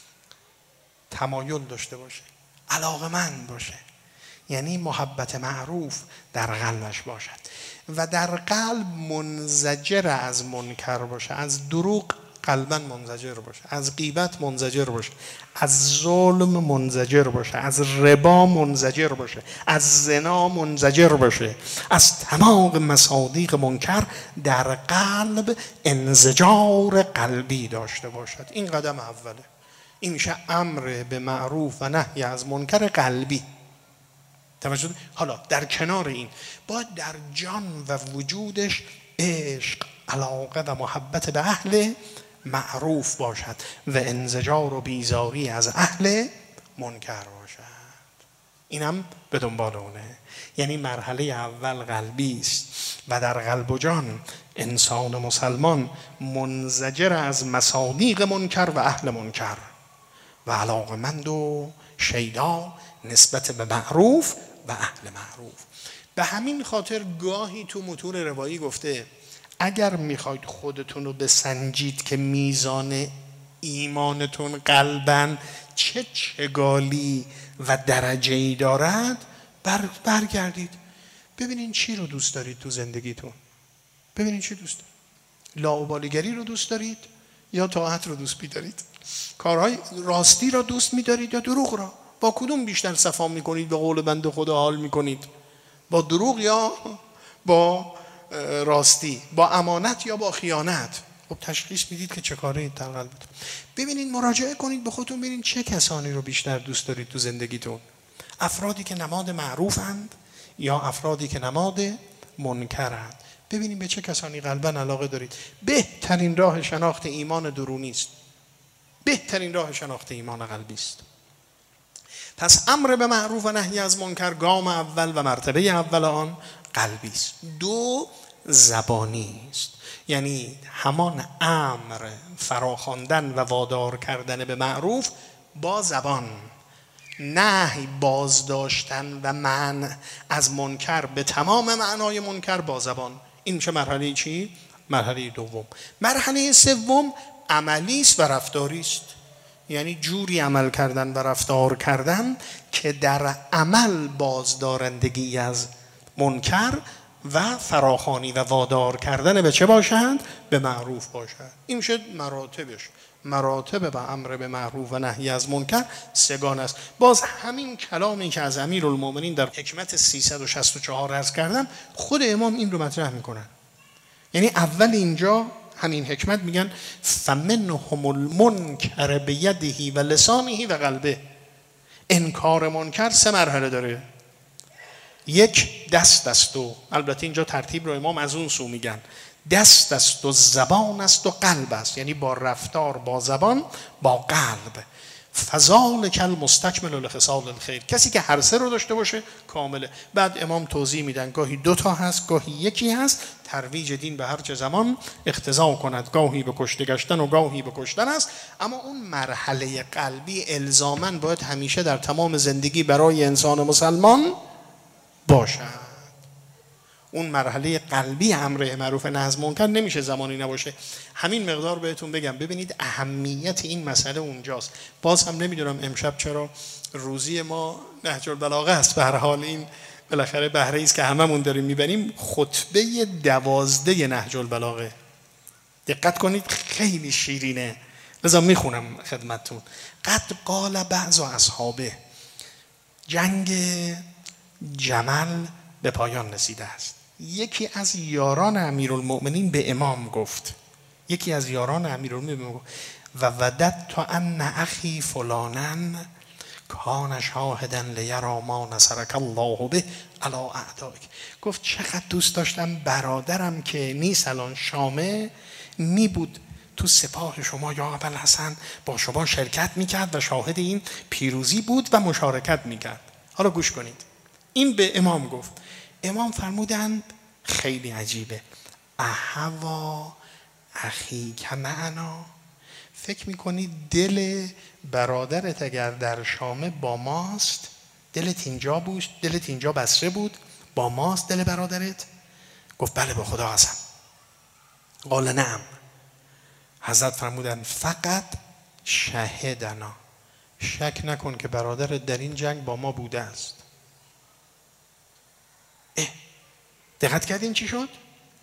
تمایل داشته باشه، علاقه‌مند باشه. یعنی محبت معروف در قلبش باشد و در قلب منزجر از منکر باشه، از دروغ قلباً منزجر باشه، از غیبت منزجر باشه، از ظلم منزجر باشه، از ربا منزجر باشه، از زنا منزجر باشه، از تمام مصادیق منکر در قلب انزجار قلبی داشته باشد. این قدم اوله. این میشه امر به معروف و نهی از منکر قلبی. توجه. حالا در کنار این باید در جان و وجودش عشق، علاقه و محبت به اهل معروف باشد و انزجار و بیزاری از اهل منکر باشد. اینم به دنبال اونه. یعنی مرحله اول قلبی است و در قلب و جان انسان مسلمان منزجر از مصادیق منکر و اهل منکر و علاقمند و شیدا نسبت به معروف و اهل معروف. به همین خاطر گاهی تو متون روایی گفته اگر میخواید خودتون رو بسنجید که میزان ایمانتون قلباً چه چگالی و درجه‌ای دارد، برگردید ببینین چی رو دوست دارید تو زندگیتون. ببینین چی دوست دارید. لاابالیگری رو دوست دارید یا طاعت رو دوست می‌دارید؟ کارهای راستی رو دوست می‌دارید یا دروغ رو؟ با کدوم بیشتر صفا می‌کنید؟ به قول بنده خدا حال می‌کنید؟ با دروغ یا با راستی؟ با امانت یا با خیانت؟ خب تشخیص میدید که چه کارید در قلبتون. ببینید، مراجعه کنید به خودتون، ببینید چه کسانی رو بیشتر دوست دارید تو زندگیتون. افرادی که نماد معروفند یا افرادی که نماد منکرند؟ ببینید به چه کسانی قلباً علاقه دارید. بهترین راه شناخت ایمان درونی است. بهترین راه شناخت ایمان قلبی است. پس امر به معروف و نهی از منکر گام اول و مرتبه اول آن قلبی است. دو، زبانی است. یعنی همان امر فراخواندن و وادار کردن به معروف با زبان، نهی بازداشتن و منع از منکر به تمام معنای منکر با زبان. این میشه مرحله چی؟ مرحله دوم. مرحله سوم عملی است و رفتاری است. یعنی جوری عمل کردن و رفتار کردن که در عمل بازدارندگی از منکر و فراخوانی و وادار کردن به چه باشند؟ به معروف باشند. این میشه مراتبش. مراتب به امر به معروف و نهی از منکر سگان است. باز همین کلامی که از امیرالمومنین در حکمت 364 عرض کردم، خود امام این رو مطرح میکنن. یعنی اول اینجا همین حکمت میگن فمنهم المنکر بیده و لسانه و قلبه. انکار منکر 3 مرحله داره. یک، دست است و، البته اینجا ترتیب رو امام از اون سو میگن، دست است و زبان است و قلب است. یعنی با رفتار، با زبان، با قلب. فذلک المستکمل لخصال الخیر. کسی که هر 3 رو داشته باشه کامله. بعد امام توضیح میدن گاهی 2 تا هست، گاهی 1 هست. ترویج دین به هر چه زمان اقتضا کند، گاهی به کشته گشتن و گاهی به کشتن است. اما اون مرحله قلبی الزاماً باید همیشه در تمام زندگی برای انسان مسلمان باشد. اون مرحله قلبی امر معروف نهی از منکر نمیشه زمانی نباشه. همین مقدار بهتون بگم، ببینید اهمیت این مسئله اونجاست. باز هم نمیدونم امشب چرا روزی ما نهج البلاغه است، به هر حال این بالاخره بهره ای است که هممون داریم میبریم. خطبه 12 نهج البلاغه، دقت کنید خیلی شیرینه، لذا میخونم خدمتتون. قد قال بعض اصحابه، جنگ جمل به پایان رسیده است. یکی از یاران امیرالمؤمنین به امام گفت، یکی از یاران امیرالمؤمنین گفت و وددت ان اخی فلانا کان شاهدا لیرا ما نصرک الله به علی اعدائک. گفت چقدر دوست داشتم برادرم که نیست الان شامه، می بود تو سپاه شما یا ابوالحسن با شما شرکت میکرد و شاهد این پیروزی بود و مشارکت میکرد. حالا گوش کنید، این به امام گفت. امام فرمودند خیلی عجیبه، احوا اخیک معنا، فکر میکنی دل برادرت اگر در شامه با ماست، دلت اینجا بود، دلت اینجا بصره بود، با ماست دل برادرت؟ گفت بله به خدا قسم. قال نعم. حضرت فرمودن فقط شهدنا، شک نکن که برادرت در این جنگ با ما بوده است. دقت کردین چی شد؟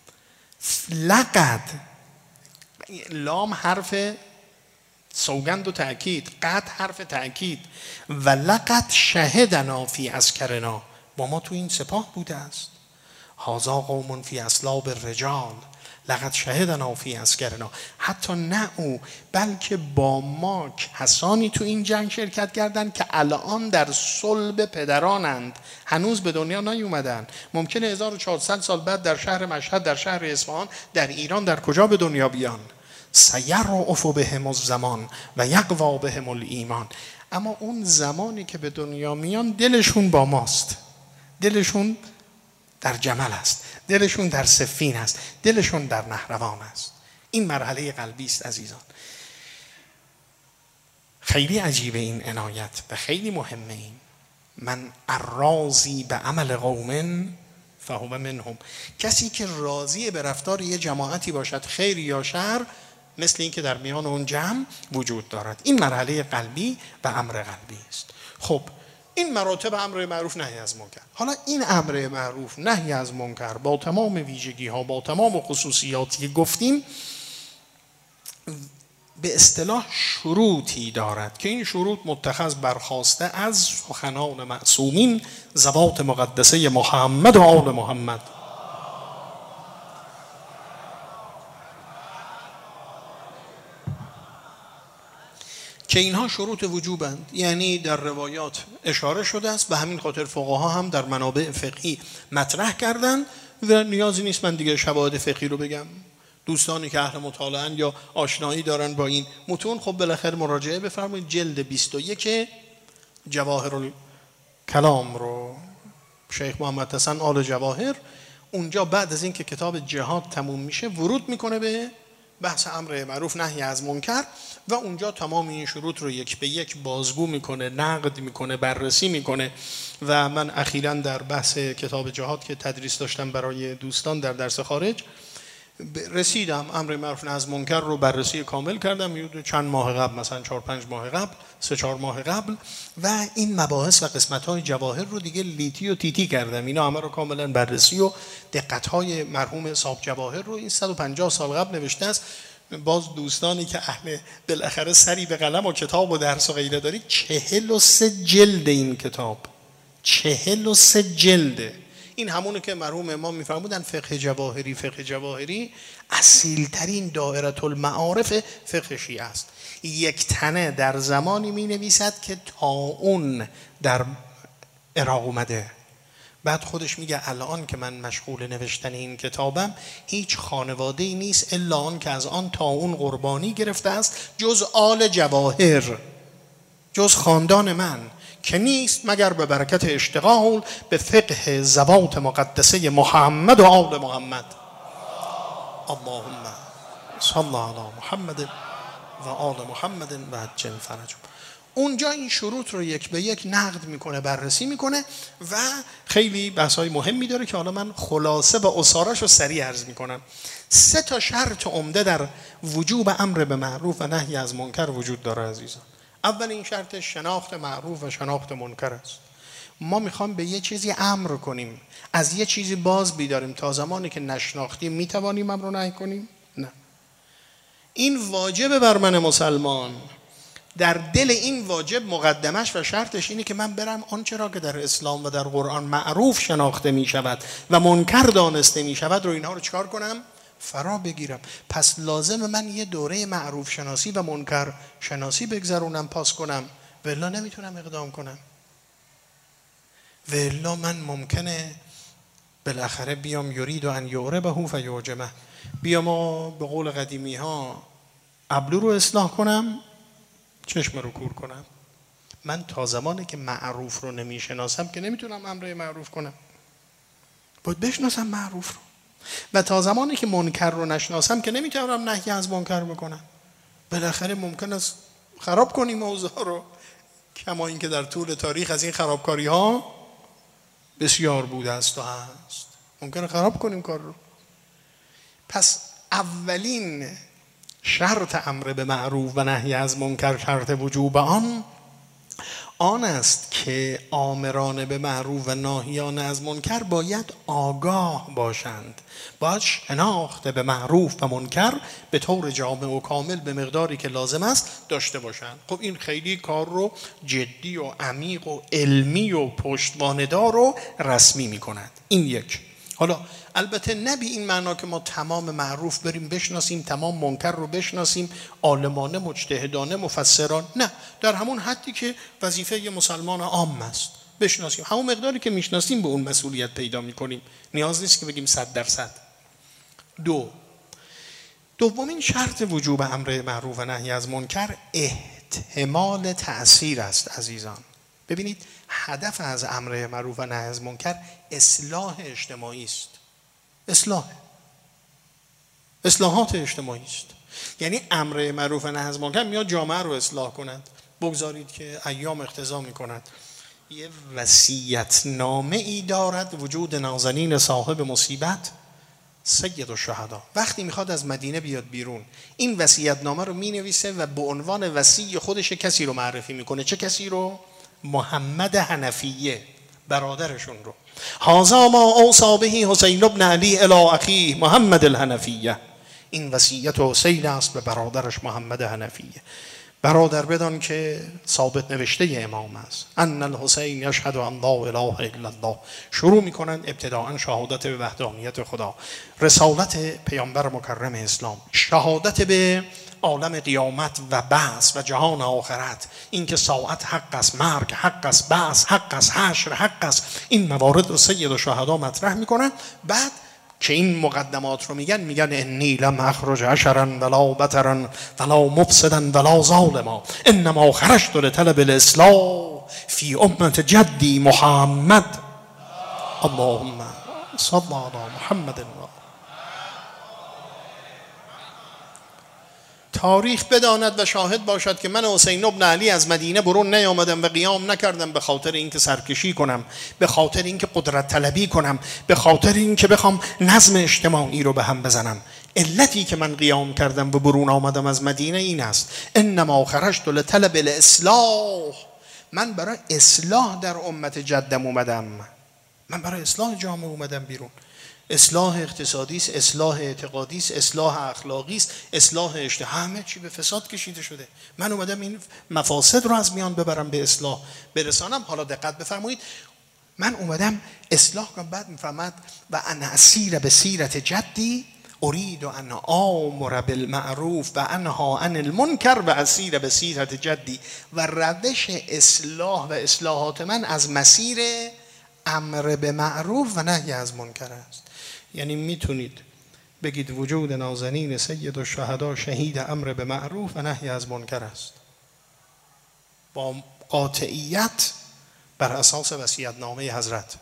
لقد، لام حرف سوگند و تأکید، قد حرف تأکید، و لقد شهدنا فی عسکرنا، با ما تو این سپاه بوده است. هذا قوم فی اصلاب الرجال لقد شهدنا فی عسکرنا. حتی نه او، بلکه با ما کسانی تو این جنگ شرکت کردند که الان در صلب پدرانند، هنوز به دنیا نیومدن. ممکنه 1400 سال بعد در شهر مشهد، در شهر اصفهان، در ایران، در کجا به دنیا بیان. سیرعف بهم الزمان و یقوا بهم الایمان. اما اون زمانی که به دنیا میان دلشون با ماست، دلشون در جمل است، دلشون در صفین است، دلشون در نهروان است. این مرحله قلبی است عزیزان. خیلی عجیبه این عنایت و خیلی مهمه. این من الراضی به عمل قوم فهو منهم، کسی که راضی به رفتار یه جماعتی باشد خیر یا شر، مثل این که در میان اون جمع وجود دارد. این مرحله قلبی و امر قلبی است. خب این مراتب امر معروف نهی از منکر. حالا این امر معروف نهی از منکر با تمام ویژگی ها، با تمام خصوصیاتی که گفتیم، به اصطلاح شروطی دارد که این شروط متخذ برخواسته از سخنان معصومین، ذوات مقدسه محمد و آل محمد. که اینها شروط وجوبند، یعنی در روایات اشاره شده است، به همین خاطر فقها هم در منابع فقهی مطرح کردن و نیازی نیست من دیگه شواهد فقهی رو بگم. دوستانی که اهل مطالعه‌اند یا آشنایی دارن با این متون، خب بالاخره مراجعه بفرمایید جلد 21 جواهر الکلام رو، شیخ محمد حسن آل جواهر، اونجا بعد از این که کتاب جهاد تموم میشه ورود میکنه به بحث امر معروف نهی از منکر و اونجا تمام این شروط رو یک به یک بازگو میکنه، نقد میکنه، بررسی میکنه. و من اخیراً در بحث کتاب جهاد که تدریس داشتم برای دوستان در درس خارج، رسیدم امر معروف نهی از منکر رو بررسی کامل کردم چند ماه قبل، مثلا 4-5 ماه قبل، 3-4 ماه قبل، و این مباحث و قسمت‌های جواهر رو دیگه لیتی و تیتی کردم. اینا همه رو کاملا بررسی و دقت‌های مرحوم صاحب جواهر رو این 150 سال قبل نوشته است. باز دوستانی که اهل بالاخره سری به قلم و کتاب و درس و غیره داری، 43 جلد این کتاب، 43 جلده. این همونه که مرحوم امام میفرمودن فقه جواهری، فقه جواهری اصیل ترین دائره المعارف فقه شیعه است. یک تنه در زمانی می نویسد که طاعون در عراق اومده، بعد خودش میگه الان که من مشغول نوشتن این کتابم هیچ خانواده‌ای نیست الا آن که از آن طاعون قربانی گرفته است جز آل جواهر، جز خاندان من، که نیست مگر به برکت اشتغال به فقه ذوات مقدسه محمد و آل محمد. اللهم صل علی محمد و آل محمد و عجل فرجهم. اونجا این شروط رو یک به یک نقد میکنه، بررسی میکنه و خیلی بحث‌های مهمی داره که حالا من خلاصه و اسارش رو سریع عرض میکنم. 3 شرط عمده در وجوب امر به معروف و نهی از منکر وجود داره عزیزان. اولین شرط شناخت معروف و شناخت منکر است. ما میخوام به یه چیزی امر کنیم، از یه چیزی باز بیداریم، تا زمانی که نشناختیم میتوانیم امر رو نهی کنیم؟ نه. این واجبه بر من مسلمان. در دل این واجب مقدمش و شرطش اینه که من برم آنچه را که در اسلام و در قرآن معروف شناخته می شود و منکر دانسته می شود رو اینها رو چکار کنم؟ فرا بگیرم. پس لازم من یه دوره معروف شناسی و منکر شناسی بگذرونم، پاس کنم، و الا نمیتونم اقدام کنم. و الا من ممکنه بالاخره بیام یرید ان یعربه فیعجمه، بیام به قول قدیمی ها ابرو رو اصلاح کنم، چشم رو کور کنم. من تا زمانی که معروف رو نمیشناسم که نمیتونم امر معروف کنم. باید بشناسم معروف رو. و تا زمانی که منکر رو نشناسم که نمیتونم نهی از منکر بکنم. بالاخره ممکن است خراب کنیم اوضاع رو، کما اینکه در طول تاریخ از این خرابکاری ها بسیار بوده است و هست. ممکنه خراب کنیم کار رو. پس اولین شرط امر به معروف و نهی از منکر، شرط وجوب آن است که آمران به معروف و ناهیان از منکر باید آگاه باشند، باید شناخت به معروف و منکر به طور جامع و کامل به مقداری که لازم است داشته باشند. خب این خیلی کار رو جدی و عمیق و علمی و پشتواندار و رسمی می کند. این یک. حالا البته نه به این معنا که ما تمام معروف بریم بشناسیم، تمام منکر رو بشناسیم، عالمانه، مجتهدانه، مفسران، نه، در همون حدی که وظیفه یه مسلمان عام است بشناسیم، همون مقداری که میشناسیم به اون مسئولیت پیدا میکنیم. نیاز نیست که بگیم 100%. دومین شرط وجوب امر معروف و نهی از منکر احتمال تأثیر است عزیزان. ببینید هدف از امر معروف و نهی از منکر اصلاح اجتماعی است. اصلاحات اجتماعی است. یعنی امر معروف و نهی از منکر میاد جامعه رو اصلاح کند. بگذارید که ایام اقتضا میکند یه وصیت نامه ای دارد وجود نازنین صاحب مصیبت سید الشهدا. وقتی میخواد از مدینه بیاد بیرون این وصیت نامه رو مینویسه و به عنوان وصی خودش کسی رو معرفی میکنه. چه کسی رو؟ محمد حنفیه، برادرشون رو. هذا ما اوصی به حسین بن علی الی اخیه محمد الحنفیه. این وصیت حسین است به برادرش محمد حنفیه. برادر بدان که ثابت نوشته امام است. ان الحسین یشهد ان لا اله الا الله. شروع میکنن ابتداء شهادت به وحدانیت خدا، رسالت پیامبر مکرم اسلام، شهادت به عالم قیامت و بعث و جهان آخرت، این که ساعت حق است، مرگ حق است، بعث حق است، حشر حق است. این موارد رو سید الشهدا مطرح میکنن. بعد که این مقدمات رو میگن انی لم اخرج عشرا ولا بطرا ولا مفسدا ولا ظالما انما خرجت لطلب الاصلاح فی امت جدی محمد. اللهم صل علی محمد. تاریخ بداند و شاهد باشد که من حسین بن علی از مدینه برون نیامدم و قیام نکردم به خاطر اینکه سرکشی کنم، به خاطر اینکه قدرت طلبی کنم، به خاطر اینکه بخوام نظم اجتماعی رو به هم بزنم. علتی که من قیام کردم و برون آمدم از مدینه این است انما خرجت لطلب الاصلاح. من برای اصلاح در امت جدم اومدم، من برای اصلاح جامعه اومدم بیرون. اصلاح اقتصادی است، اصلاح اعتقادی است، اصلاح اخلاقی است، اصلاح اجتماعی. همه چی به فساد کشیده شده. من اومدم این مفاسد رو از میان ببرم، به اصلاح برسانم. حالا دقت بفرمایید، من اومدم اصلاح کنم. بعد میفهمد و ان اسیر به سیرت جدی اريد ان آمر بالمعروف و انها عن المنکر و اسیر به سیرت جدی. و روش اصلاح و اصلاحات من از مسیر امر به معروف و نهی از منکر است. یعنی میتونید بگید وجود نازنین سید الشهدا شهید امر به معروف و نهی از منکر است، با قاطعیت بر اساس وصیت‌نامه حضرت.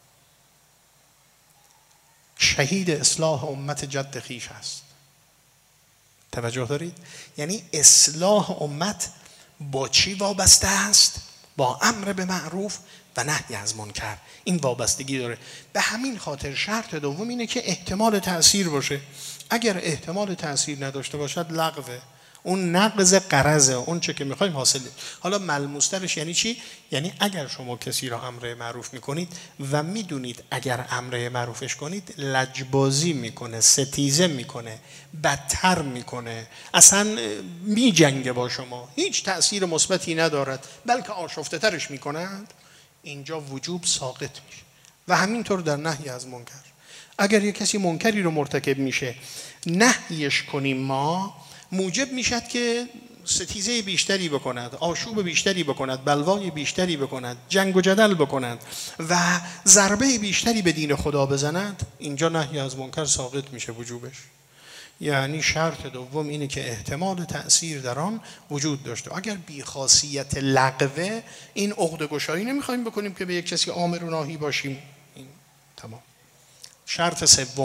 شهید اصلاح امت جد خویش است. توجه دارید؟ یعنی اصلاح امت با چی وابسته است؟ با امر به معروف و نهی از منکر. این وابستگی داره. به همین خاطر شرط دوم اینه که احتمال تأثیر باشه. اگر احتمال تأثیر نداشته باشد لغوه، اون نقض غرضه، اون چه که میخوایم حاصل. حالا ملموس‌ترش یعنی چی؟ یعنی اگر شما کسی را امر معروف میکنید و میدونید اگر امر معروفش کنید لجبازی میکنه، ستیزه میکنه، بدتر میکنه، اصلا میجنگه با شما، هیچ تأثیر مثبتی ندارد بلکه آشفته ترش میکند، اینجا وجوب ساقط میشه. و همینطور در نهی از منکر. اگر یک کسی منکری رو مرتکب میشه نهیش کنیم ما، موجب میشد که ستیزه بیشتری بکند، آشوب بیشتری بکند، بلوای بیشتری بکند، جنگ و جدل بکند و ضربه بیشتری به دین خدا بزند. اینجا نهی از منکر ساقط میشه وجوبش. یعنی شرط دوم اینه که احتمال تأثیر در آن وجود داشته. اگر بی‌خاصیت لغوه، این عقده گشایی نمیخوایم بکنیم که به یک کسی آمر و ناهی باشیم. این تمام. شرط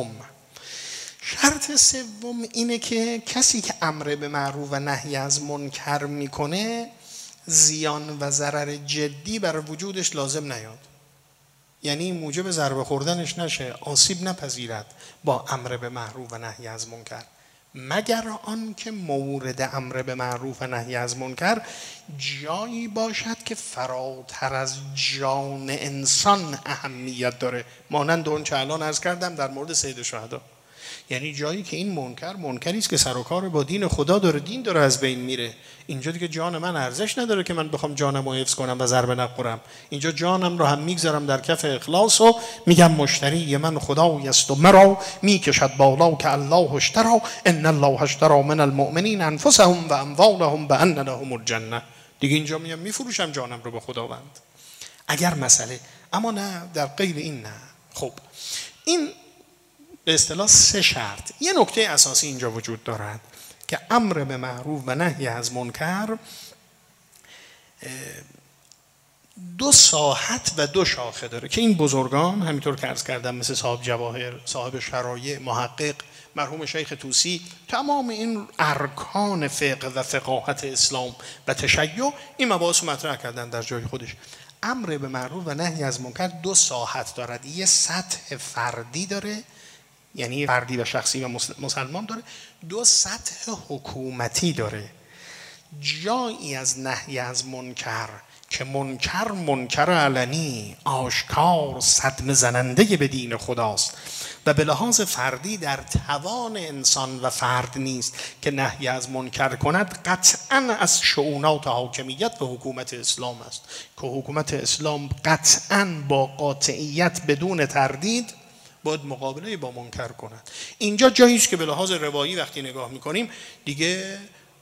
سوم اینه که کسی که امر به معروف و نهی از منکر میکنه زیان و ضرر جدی بر وجودش لازم نیاد. یعنی موجب ضربه خوردنش نشه، آسیب نپذیرد با امر به معروف و نهی از منکر، مگر آن که مورد امر به معروف و نهی از منکر جایی باشد که فراتر از جان انسان اهمیت داره، مانند اون چه الان عرض کردم در مورد سید شهدا. یعنی جایی که این منکری است که سر و کار با دین خدا داره، دین داره از بین میره. اینجا دیگه جان من ارزش نداره که من بخوام جانم رو حفظ کنم و ضربه نخورم. اینجا جانم رو هم میگذارم در کف اخلاص و میگم مشتری من خدای است و مرا میکشد بالا که الله اشترى ان الله اشترى من المؤمنین انفسهم و اموالهم بان لهم الجنه. دیگه اینجا میام میفروشم جانم رو به خداوند. اگر مسئله، اما نه در غیر این نه. خب این به اصطلاح 3 شرط. یه نکته اساسی اینجا وجود دارد که امر به معروف و نهی از منکر 2 ساحت و 2 شاخه داره که این بزرگان همینطور که عرض کردم مثل صاحب جواهر، صاحب شرایع، محقق مرحوم شیخ طوسی، تمام این ارکان فقه و فقاهت اسلام و تشیع این مباحث رو مطرح کردن در جای خودش. امر به معروف و نهی از منکر 2 ساحت دارد. یه سطح فردی داره، یعنی فردی و شخصی و مسلمان داره. 2 سطح حکومتی داره. جایی از نهی از منکر که منکر علنی، آشکار، صدمه زننده به دین خداست و به لحاظ فردی در توان انسان و فرد نیست که نهی از منکر کند، قطعاً از شؤونات حاکمیت و حکومت اسلام است که حکومت اسلام قطعاً با قاطعیت بدون تردید باید مقابله با منکر کند. اینجا جایی است که به لحاظ روایی وقتی نگاه میکنیم دیگه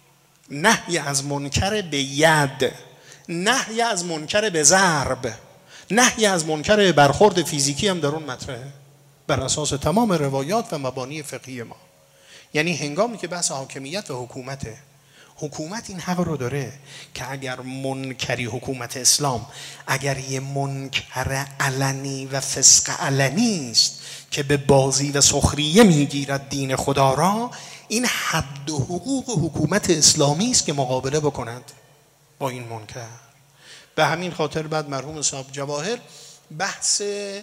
نهی از منکر به ید، نهی از منکر به ضرب، نهی از منکر به برخورد فیزیکی هم در اون مطرحه بر اساس تمام روایات و مبانی فقهی ما. یعنی هنگامی که بحث حاکمیت و حکومته، حکومت این حق رو داره که اگر منکری، حکومت اسلام اگر یه منکر علنی و فسق علنی است که به بازی و سخریه میگیرد دین خدا را، این حد و حقوق حکومت اسلامی است که مقابله بکند با این منکر. به همین خاطر بعد مرحوم صاحب جواهر بحث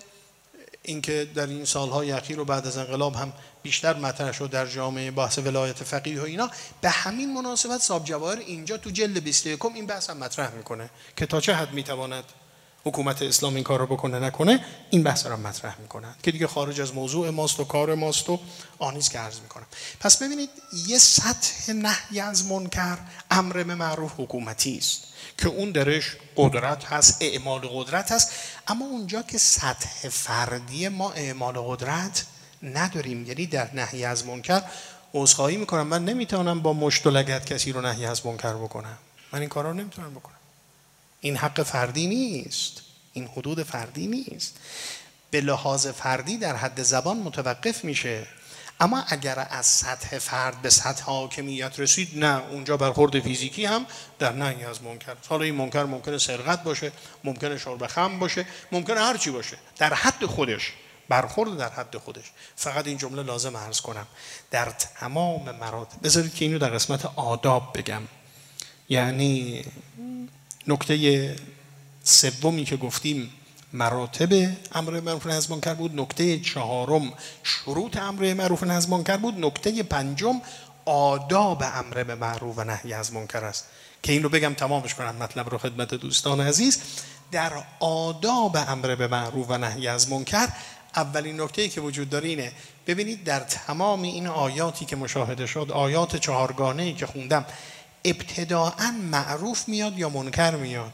این که در این سالهای اخیر و بعد از انقلاب هم بیشتر مطرح شد در جامعه، بحث ولایت فقیه و اینا، به همین مناسبت صاحب جواهر اینجا تو جلد 21 این بحث هم مطرح میکنه که تا چه حد میتواند حکومت اسلام این کار رو بکنه نکنه. این بحث رو مطرح میکنن که دیگه خارج از موضوع ماست و کار ماست و آنیز که عرض میکنم. پس ببینید یه سطح نهی از منکر امر به معروف حکومتی است که اون درش قدرت هست، اعمال قدرت هست، اما اونجا که سطح فردی ما اعمال قدرت نداریم. یعنی در نهی از منکر عذرخواهی میکنم، من نمیتونم با مشت و لگد کسی رو نهی از منکر بکنم، من این کارا رو نمیتونم بکنم. این حق فردی نیست، این حدود فردی نیست، به لحاظ فردی در حد زبان متوقف میشه. اما اگر از سطح فرد به سطح حاکمیت رسید، نه، اونجا برخورد فیزیکی هم در نهی از منکر. حالا این منکر ممکنه سرقت باشه، ممکنه شرب خمر باشه، ممکنه هر چی باشه، در حد خودش، برخورد در حد خودش. فقط این جمله لازم عرض کنم در تمام مراتب، بذارید که اینو در قسمت آداب بگم. یعنی نکته سومی که گفتیم مراتب امر معروف نهی از منکر بود، نکته چهارم شروط امر معروف نهی از منکر بود، نکته پنجم آداب امر به معروف و نهی از منکر است که این رو بگم تمامش کنم مطلب رو خدمت دوستان عزیز. در آداب امر به معروف و نهی از منکر اولین نکته‌ای که وجود داره اینه، ببینید در تمام این آیاتی که مشاهده شد، آیات چهارگانه‌ای که خوندم، ابتداءً معروف میاد یا منکر میاد؟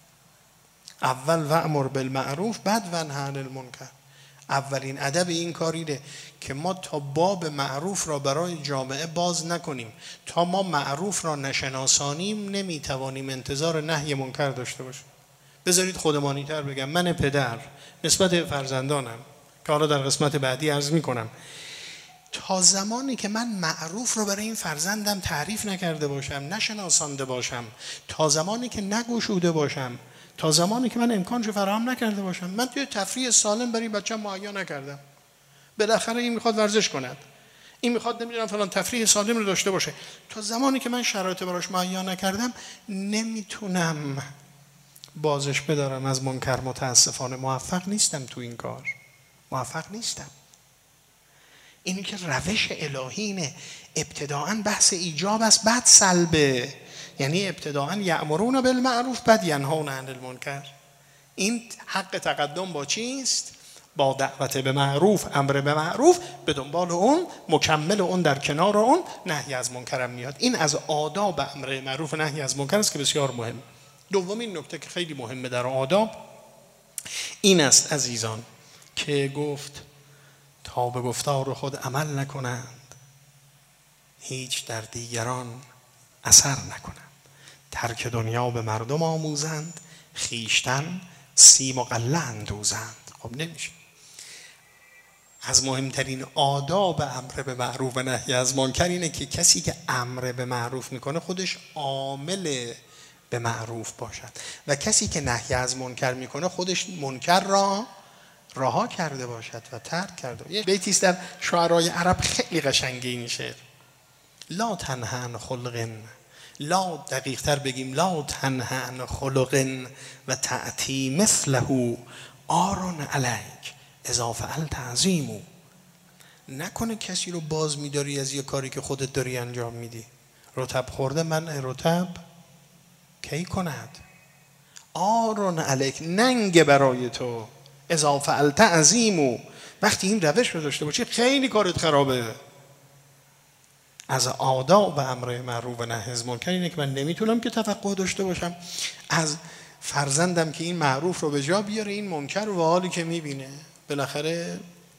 اول وأمر بالمعروف، بعد ونهی عن المنکر. اولین ادب این کاریه که ما تا باب معروف را برای جامعه باز نکنیم، تا ما معروف را نشناسانیم نمیتوانیم انتظار نهی منکر داشته باشیم. بذارید خودمانی تر بگم، من پدر نسبت به فرزندانم که حالا در قسمت بعدی عرض میکنم، تا زمانی که من معروف رو برای این فرزندم تعریف نکرده باشم، نشناسانده باشم، تا زمانی که نگشوده باشم، تا زمانی که من امکانش فراهم نکرده باشم، من توی تفریح سالم برای بچه‌م مهیا نکردم. بالاخره این میخواد ورزش کند، این میخواد نمیدونم فلان تفریح سالم رو داشته باشه، تا زمانی که من شرایط براش مهیا نکردم نمیتونم بازش بدارم از منکر. متاسفانه موفق نیستم تو این کار، موفق نیستم. اینی که روش الهی اینه، ابتداءً بحث ایجاب است بعد سلبه، یعنی ابتداءً یأمرون بالمعروف بعد ینهون عن المنکر. این حق تقدم با چیست؟ با دعوت به معروف، امر به معروف، به دنبال اون مکمل اون در کنار اون نهی از منکر میاد. این از آداب امر معروف و نهی از منکر است که بسیار مهم. دومین نکته که خیلی مهمه در آداب این است عزیزان که گفت تا به گفتار خود عمل نکنند هیچ در دیگران اثر نکنند، ترک دنیا به مردم آموزند خیشتن سیم و غله اندوزند. خب نمیشه. از مهمترین آداب امر به معروف و نهی از منکر اینه که کسی که امر به معروف میکنه خودش عامل به معروف باشد و کسی که نهی از منکر میکنه خودش منکر را رها کرده باشد و ترک کرده. یه بیتی است در شعرای عرب خیلی قشنگه این شعر، لا تنه عن خلق، لا دقیق تر بگیم لا تنه عن خلق و تأتی مثله آرون علیک اذا فعلت عظیمو. نکنه کسی رو باز میداری از یه کاری که خودت داری انجام میدی. رطب خورده من رطب کی کند؟ آرون علیک، ننگ برای تو، اذا فعلت عظیمو، وقتی این روش رو داشته باشی خیلی کارت خرابه. از آداب و امر معروف و نهی از منکر اینه که من نمیتونم که توقع داشته باشم از فرزندم که این معروف رو به جا بیاره این منکر رو، حالی که میبینه بالاخره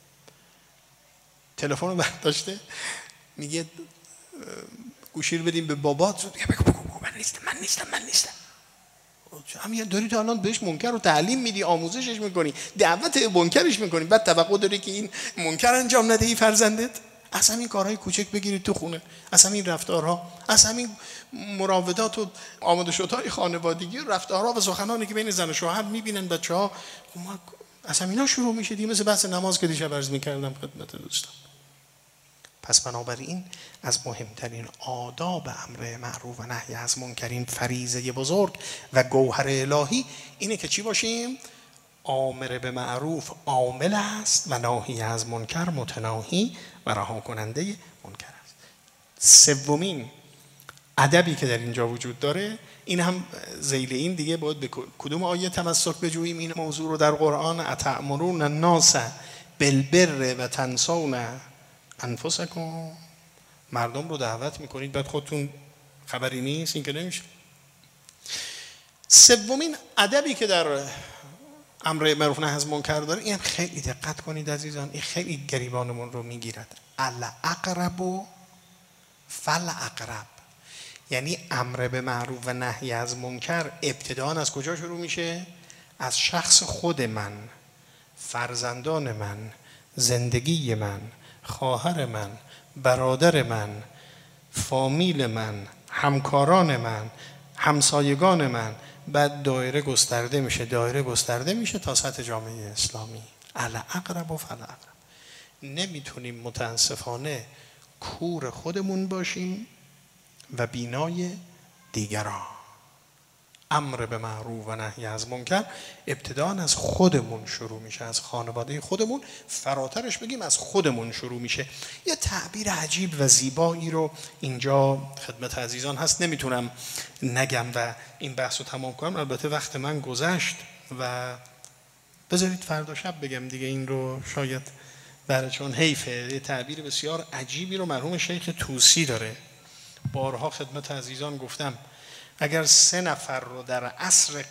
تلفن رو برداشته میگه گوشی رو بدیم به بابات، بگو من نیستم. همین داری تا الان بهش منکر رو تعلیم میدی، آموزشش میکنی، دعوت منکرش میکنی، بعد توقع داری که این منکر انجام نده ای فرزندت؟ از همین کارهای کوچک بگیرید تو خونه، از همین رفتارها، از همین مراودات و آماده شدهای خانوادگی و رفتارها و سخنانی که بین زن و شوهر میبینن بچه‌ها، از همینا شروع میشه دیگه. مثل بحث نماز که دیشب عرض میکردم خدمت دوستان. پس بنابراین از مهمترین آداب امر معروف و نهی از منکر، این فریضه بزرگ و گوهر الهی اینه که چی باشیم؟ آمر به معروف عامل است و ناهی از منکر متناهی و رها کننده منکر است. سومین ادبی که در اینجا وجود داره، این هم ذیل این دیگه باید به کدوم آیه تمسک بجوییم این موضوع رو در قرآن؟ اتأمرون الناس بالبر و تنسون انفسکم، مردم رو دعوت میکنید بعد خودتون خبری نیست، این که نمیشه. سومین ادبی که در امر معروف نهی از منکر داره، این خیلی دقت کنید عزیزان، این خیلی گریبانمون رو میگیرد. الاقرب فالاقرب، یعنی امر به معروف و نهی از منکر ابتداً از کجا شروع میشه؟ از شخص خود من، فرزندان من، زندگی من، خواهر من، برادر من، فامیل من، همکاران من، همسایگان من، بعد دایره گسترده میشه تا سطح جامعه اسلامی. الاقرب و فالاقرب. نمیتونیم متاسفانه کور خودمون باشیم و بینای دیگران. امر به معروف و نهی از منکر ابتداً از خودمون شروع میشه، از خانواده خودمون، فراترش بگیم از خودمون شروع میشه. یه تعبیر عجیب و زیبایی رو اینجا خدمت عزیزان هست، نمیتونم نگم و این بحث رو تمام کنم، البته وقت من گذشت و بذارید فردا شب بگم دیگه این رو، شاید برای چون حیفه. یه تعبیر بسیار عجیبی رو مرحوم شیخ طوسی داره، بارها خدمت عزیزان گفتم، اگر 3 نفر رو در عصر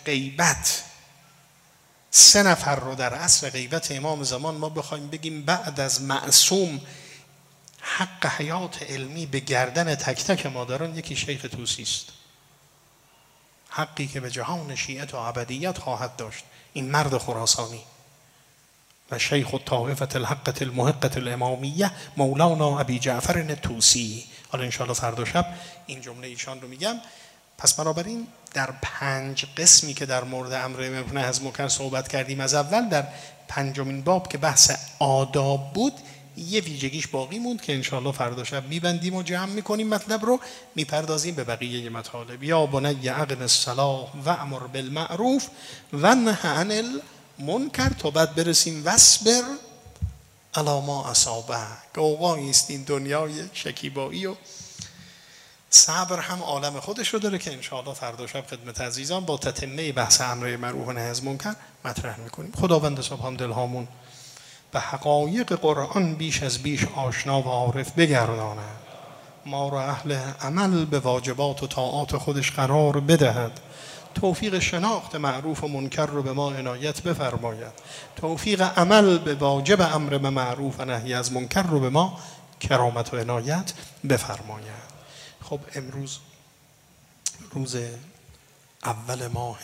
غیبت امام زمان ما بخوایم بگیم بعد از معصوم حق حیات علمی به گردن تک تک مادران، یکی شیخ طوسی است، حقی که به جهان شیعت و ابدیت خواهد داشت این مرد خراسانی. و شیخ الطائفة الحقة المحقة الامامیه مولانا ابی جعفر الطوسی. حالا انشاءالله فردا شب این جمله ایشان رو میگم. پس بنابراین در 5 قسمی که در مورد امر به نهی از منکر صحبت کردیم، از اول در 5مین باب که بحث آداب بود، یه ویژگیش باقی موند که انشاءالله فردا شب میبندیم و جمع میکنیم مطلب رو، میپردازیم به بقیه مطالب. یا بنی اقم الصلاة و امر بالمعروف و نه عن المنکر، تا بعد برسیم واصبر علی ما اصابک. اوقایی است این دنیای شکیبایی و صبر هم عالم خودش رو داره که انشاءالله فردا شب خدمت عزیزان با تتمه بحث امر معروف و نهی از منکر مطرح میکنیم. خداوند سبحان دلهامون به حقایق قرآن بیش از بیش آشنا و عارف بگرداند، ما را اهل عمل به واجبات و طاعات خودش قرار بدهد، توفیق شناخت معروف و منکر رو به ما عنایت بفرماید، توفیق عمل به واجب امر به معروف و نهی از منکر رو به ما کرامت و عنایت بفرماید. خب امروز روز اول ماه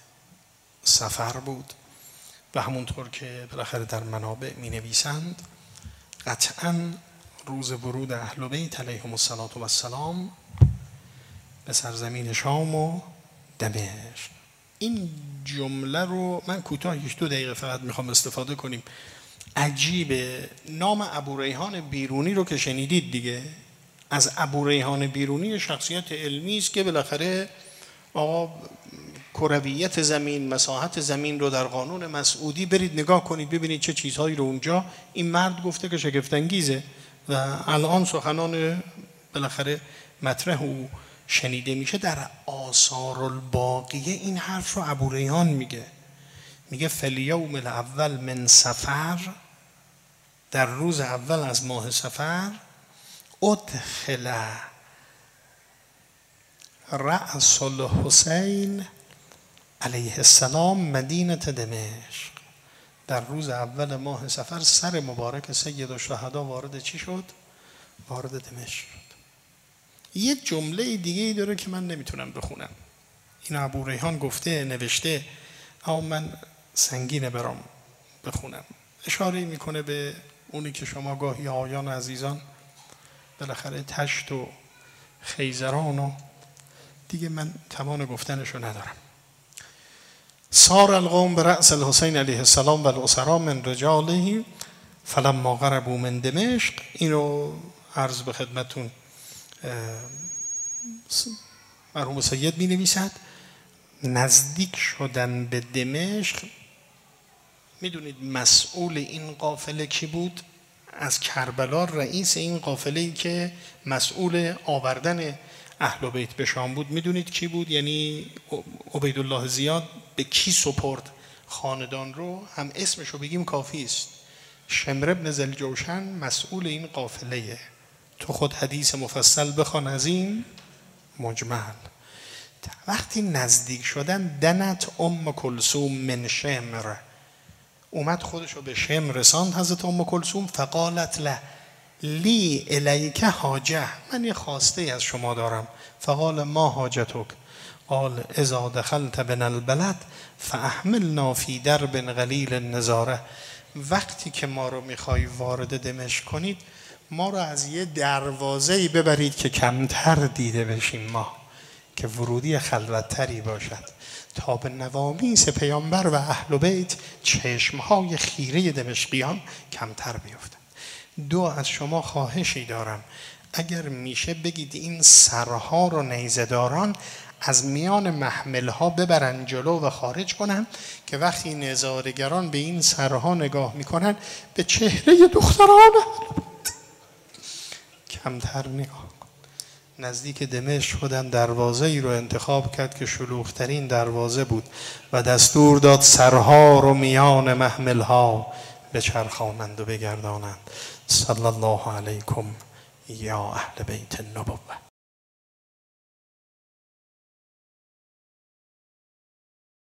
صفر بود و همونطور که بالاخره در منابع می نویسند قطعاً روز ورود اهل بیت علیهم السلام به سرزمین شام و دمشق. این جمله رو من کوتاهش 2 دقیقه فقط میخوام استفاده کنیم. عجیبه، نام ابوریحان بیرونی رو که شنیدید دیگه، از ابوریحان بیرونی شخصیت علمی است که بالاخره آقا کرویت زمین، مساحت زمین رو در قانون مسعودی برید نگاه کنید ببینید چه چیزهایی رو اونجا این مرد گفته که شگفت انگیزه و الان سخنان بالاخره مطرح او شنیده میشه. در آثار الباقیه این حرف رو ابوریحان میگه فالیوم الاول من صفر، در روز اول از ماه صفر، ادخل رأس الحسین علیه السلام مدینه دمشق. در روز اول ماه صفر سر مبارک سید الشهدا وارد چی شد؟ وارد دمشق شد. یه جمله دیگه ای داره که من نمیتونم بخونم، این ابوریحان گفته نوشته اما من سنگینه برام بخونم. اشاره میکنه به اونی که شما گاهی آیان عزیزان بالاخره تشت و خیزران و دیگه من توان گفتنشو ندارم. سار القوم برأس الحسین علیه السلام و الاسرا من رجاله فلما قربوا من دمشق. اینو عرض به خدمتون مرحوم سید می نویسد. نزدیک شدن به دمشق، میدونید مسئول این قافله کی بود؟ از کربلا رئیس این قافله‌ای که مسئول آوردن اهل بیت به شام بود میدونید کی بود؟ یعنی عبیدالله زیاد به کی سپرد خاندان رو؟ هم اسمش رو بگیم کافی است. شمر ابن ذوالجوشن مسئول این قافله. تو خود حدیث مفصل بخوان از این مجمل. وقتی نزدیک شدن دنت ام کلثوم من شمر، اومد خودش رو به شمر رساند حضرت ام کلثوم. فقالت له لی الیک حاجه، من یه خواسته از شما دارم. فقال ما حاجتک؟ قال اذا دخلت بنا البلد فاحملنا فی درب قلیل النظاره. وقتی که ما رو میخوای وارد دمشق کنید ما رو از یه دروازه‌ای ببرید که کمتر دیده بشیم ما، که ورودی خلوت‌تری باشد، تا به نوامیس پیامبر و اهل بیت چشمهای خیره دمشقیان کمتر بیفتند. 2 از شما خواهشی دارم، اگر میشه بگید این سرها رو نیزه‌داران از میان محمل ها ببرن جلو و خارج کنن که وقتی نظاره‌گران به این سرها نگاه میکنن به چهره دختران کمتر نگاه کن. نزدیک دمشق خودم دروازه ای رو انتخاب کرد که شلوغ‌ترین دروازه بود و دستور داد سرها رو میان محمل ها بچرخانند و بگردانند. صلی الله علیکم یا اهل بیت النبوة.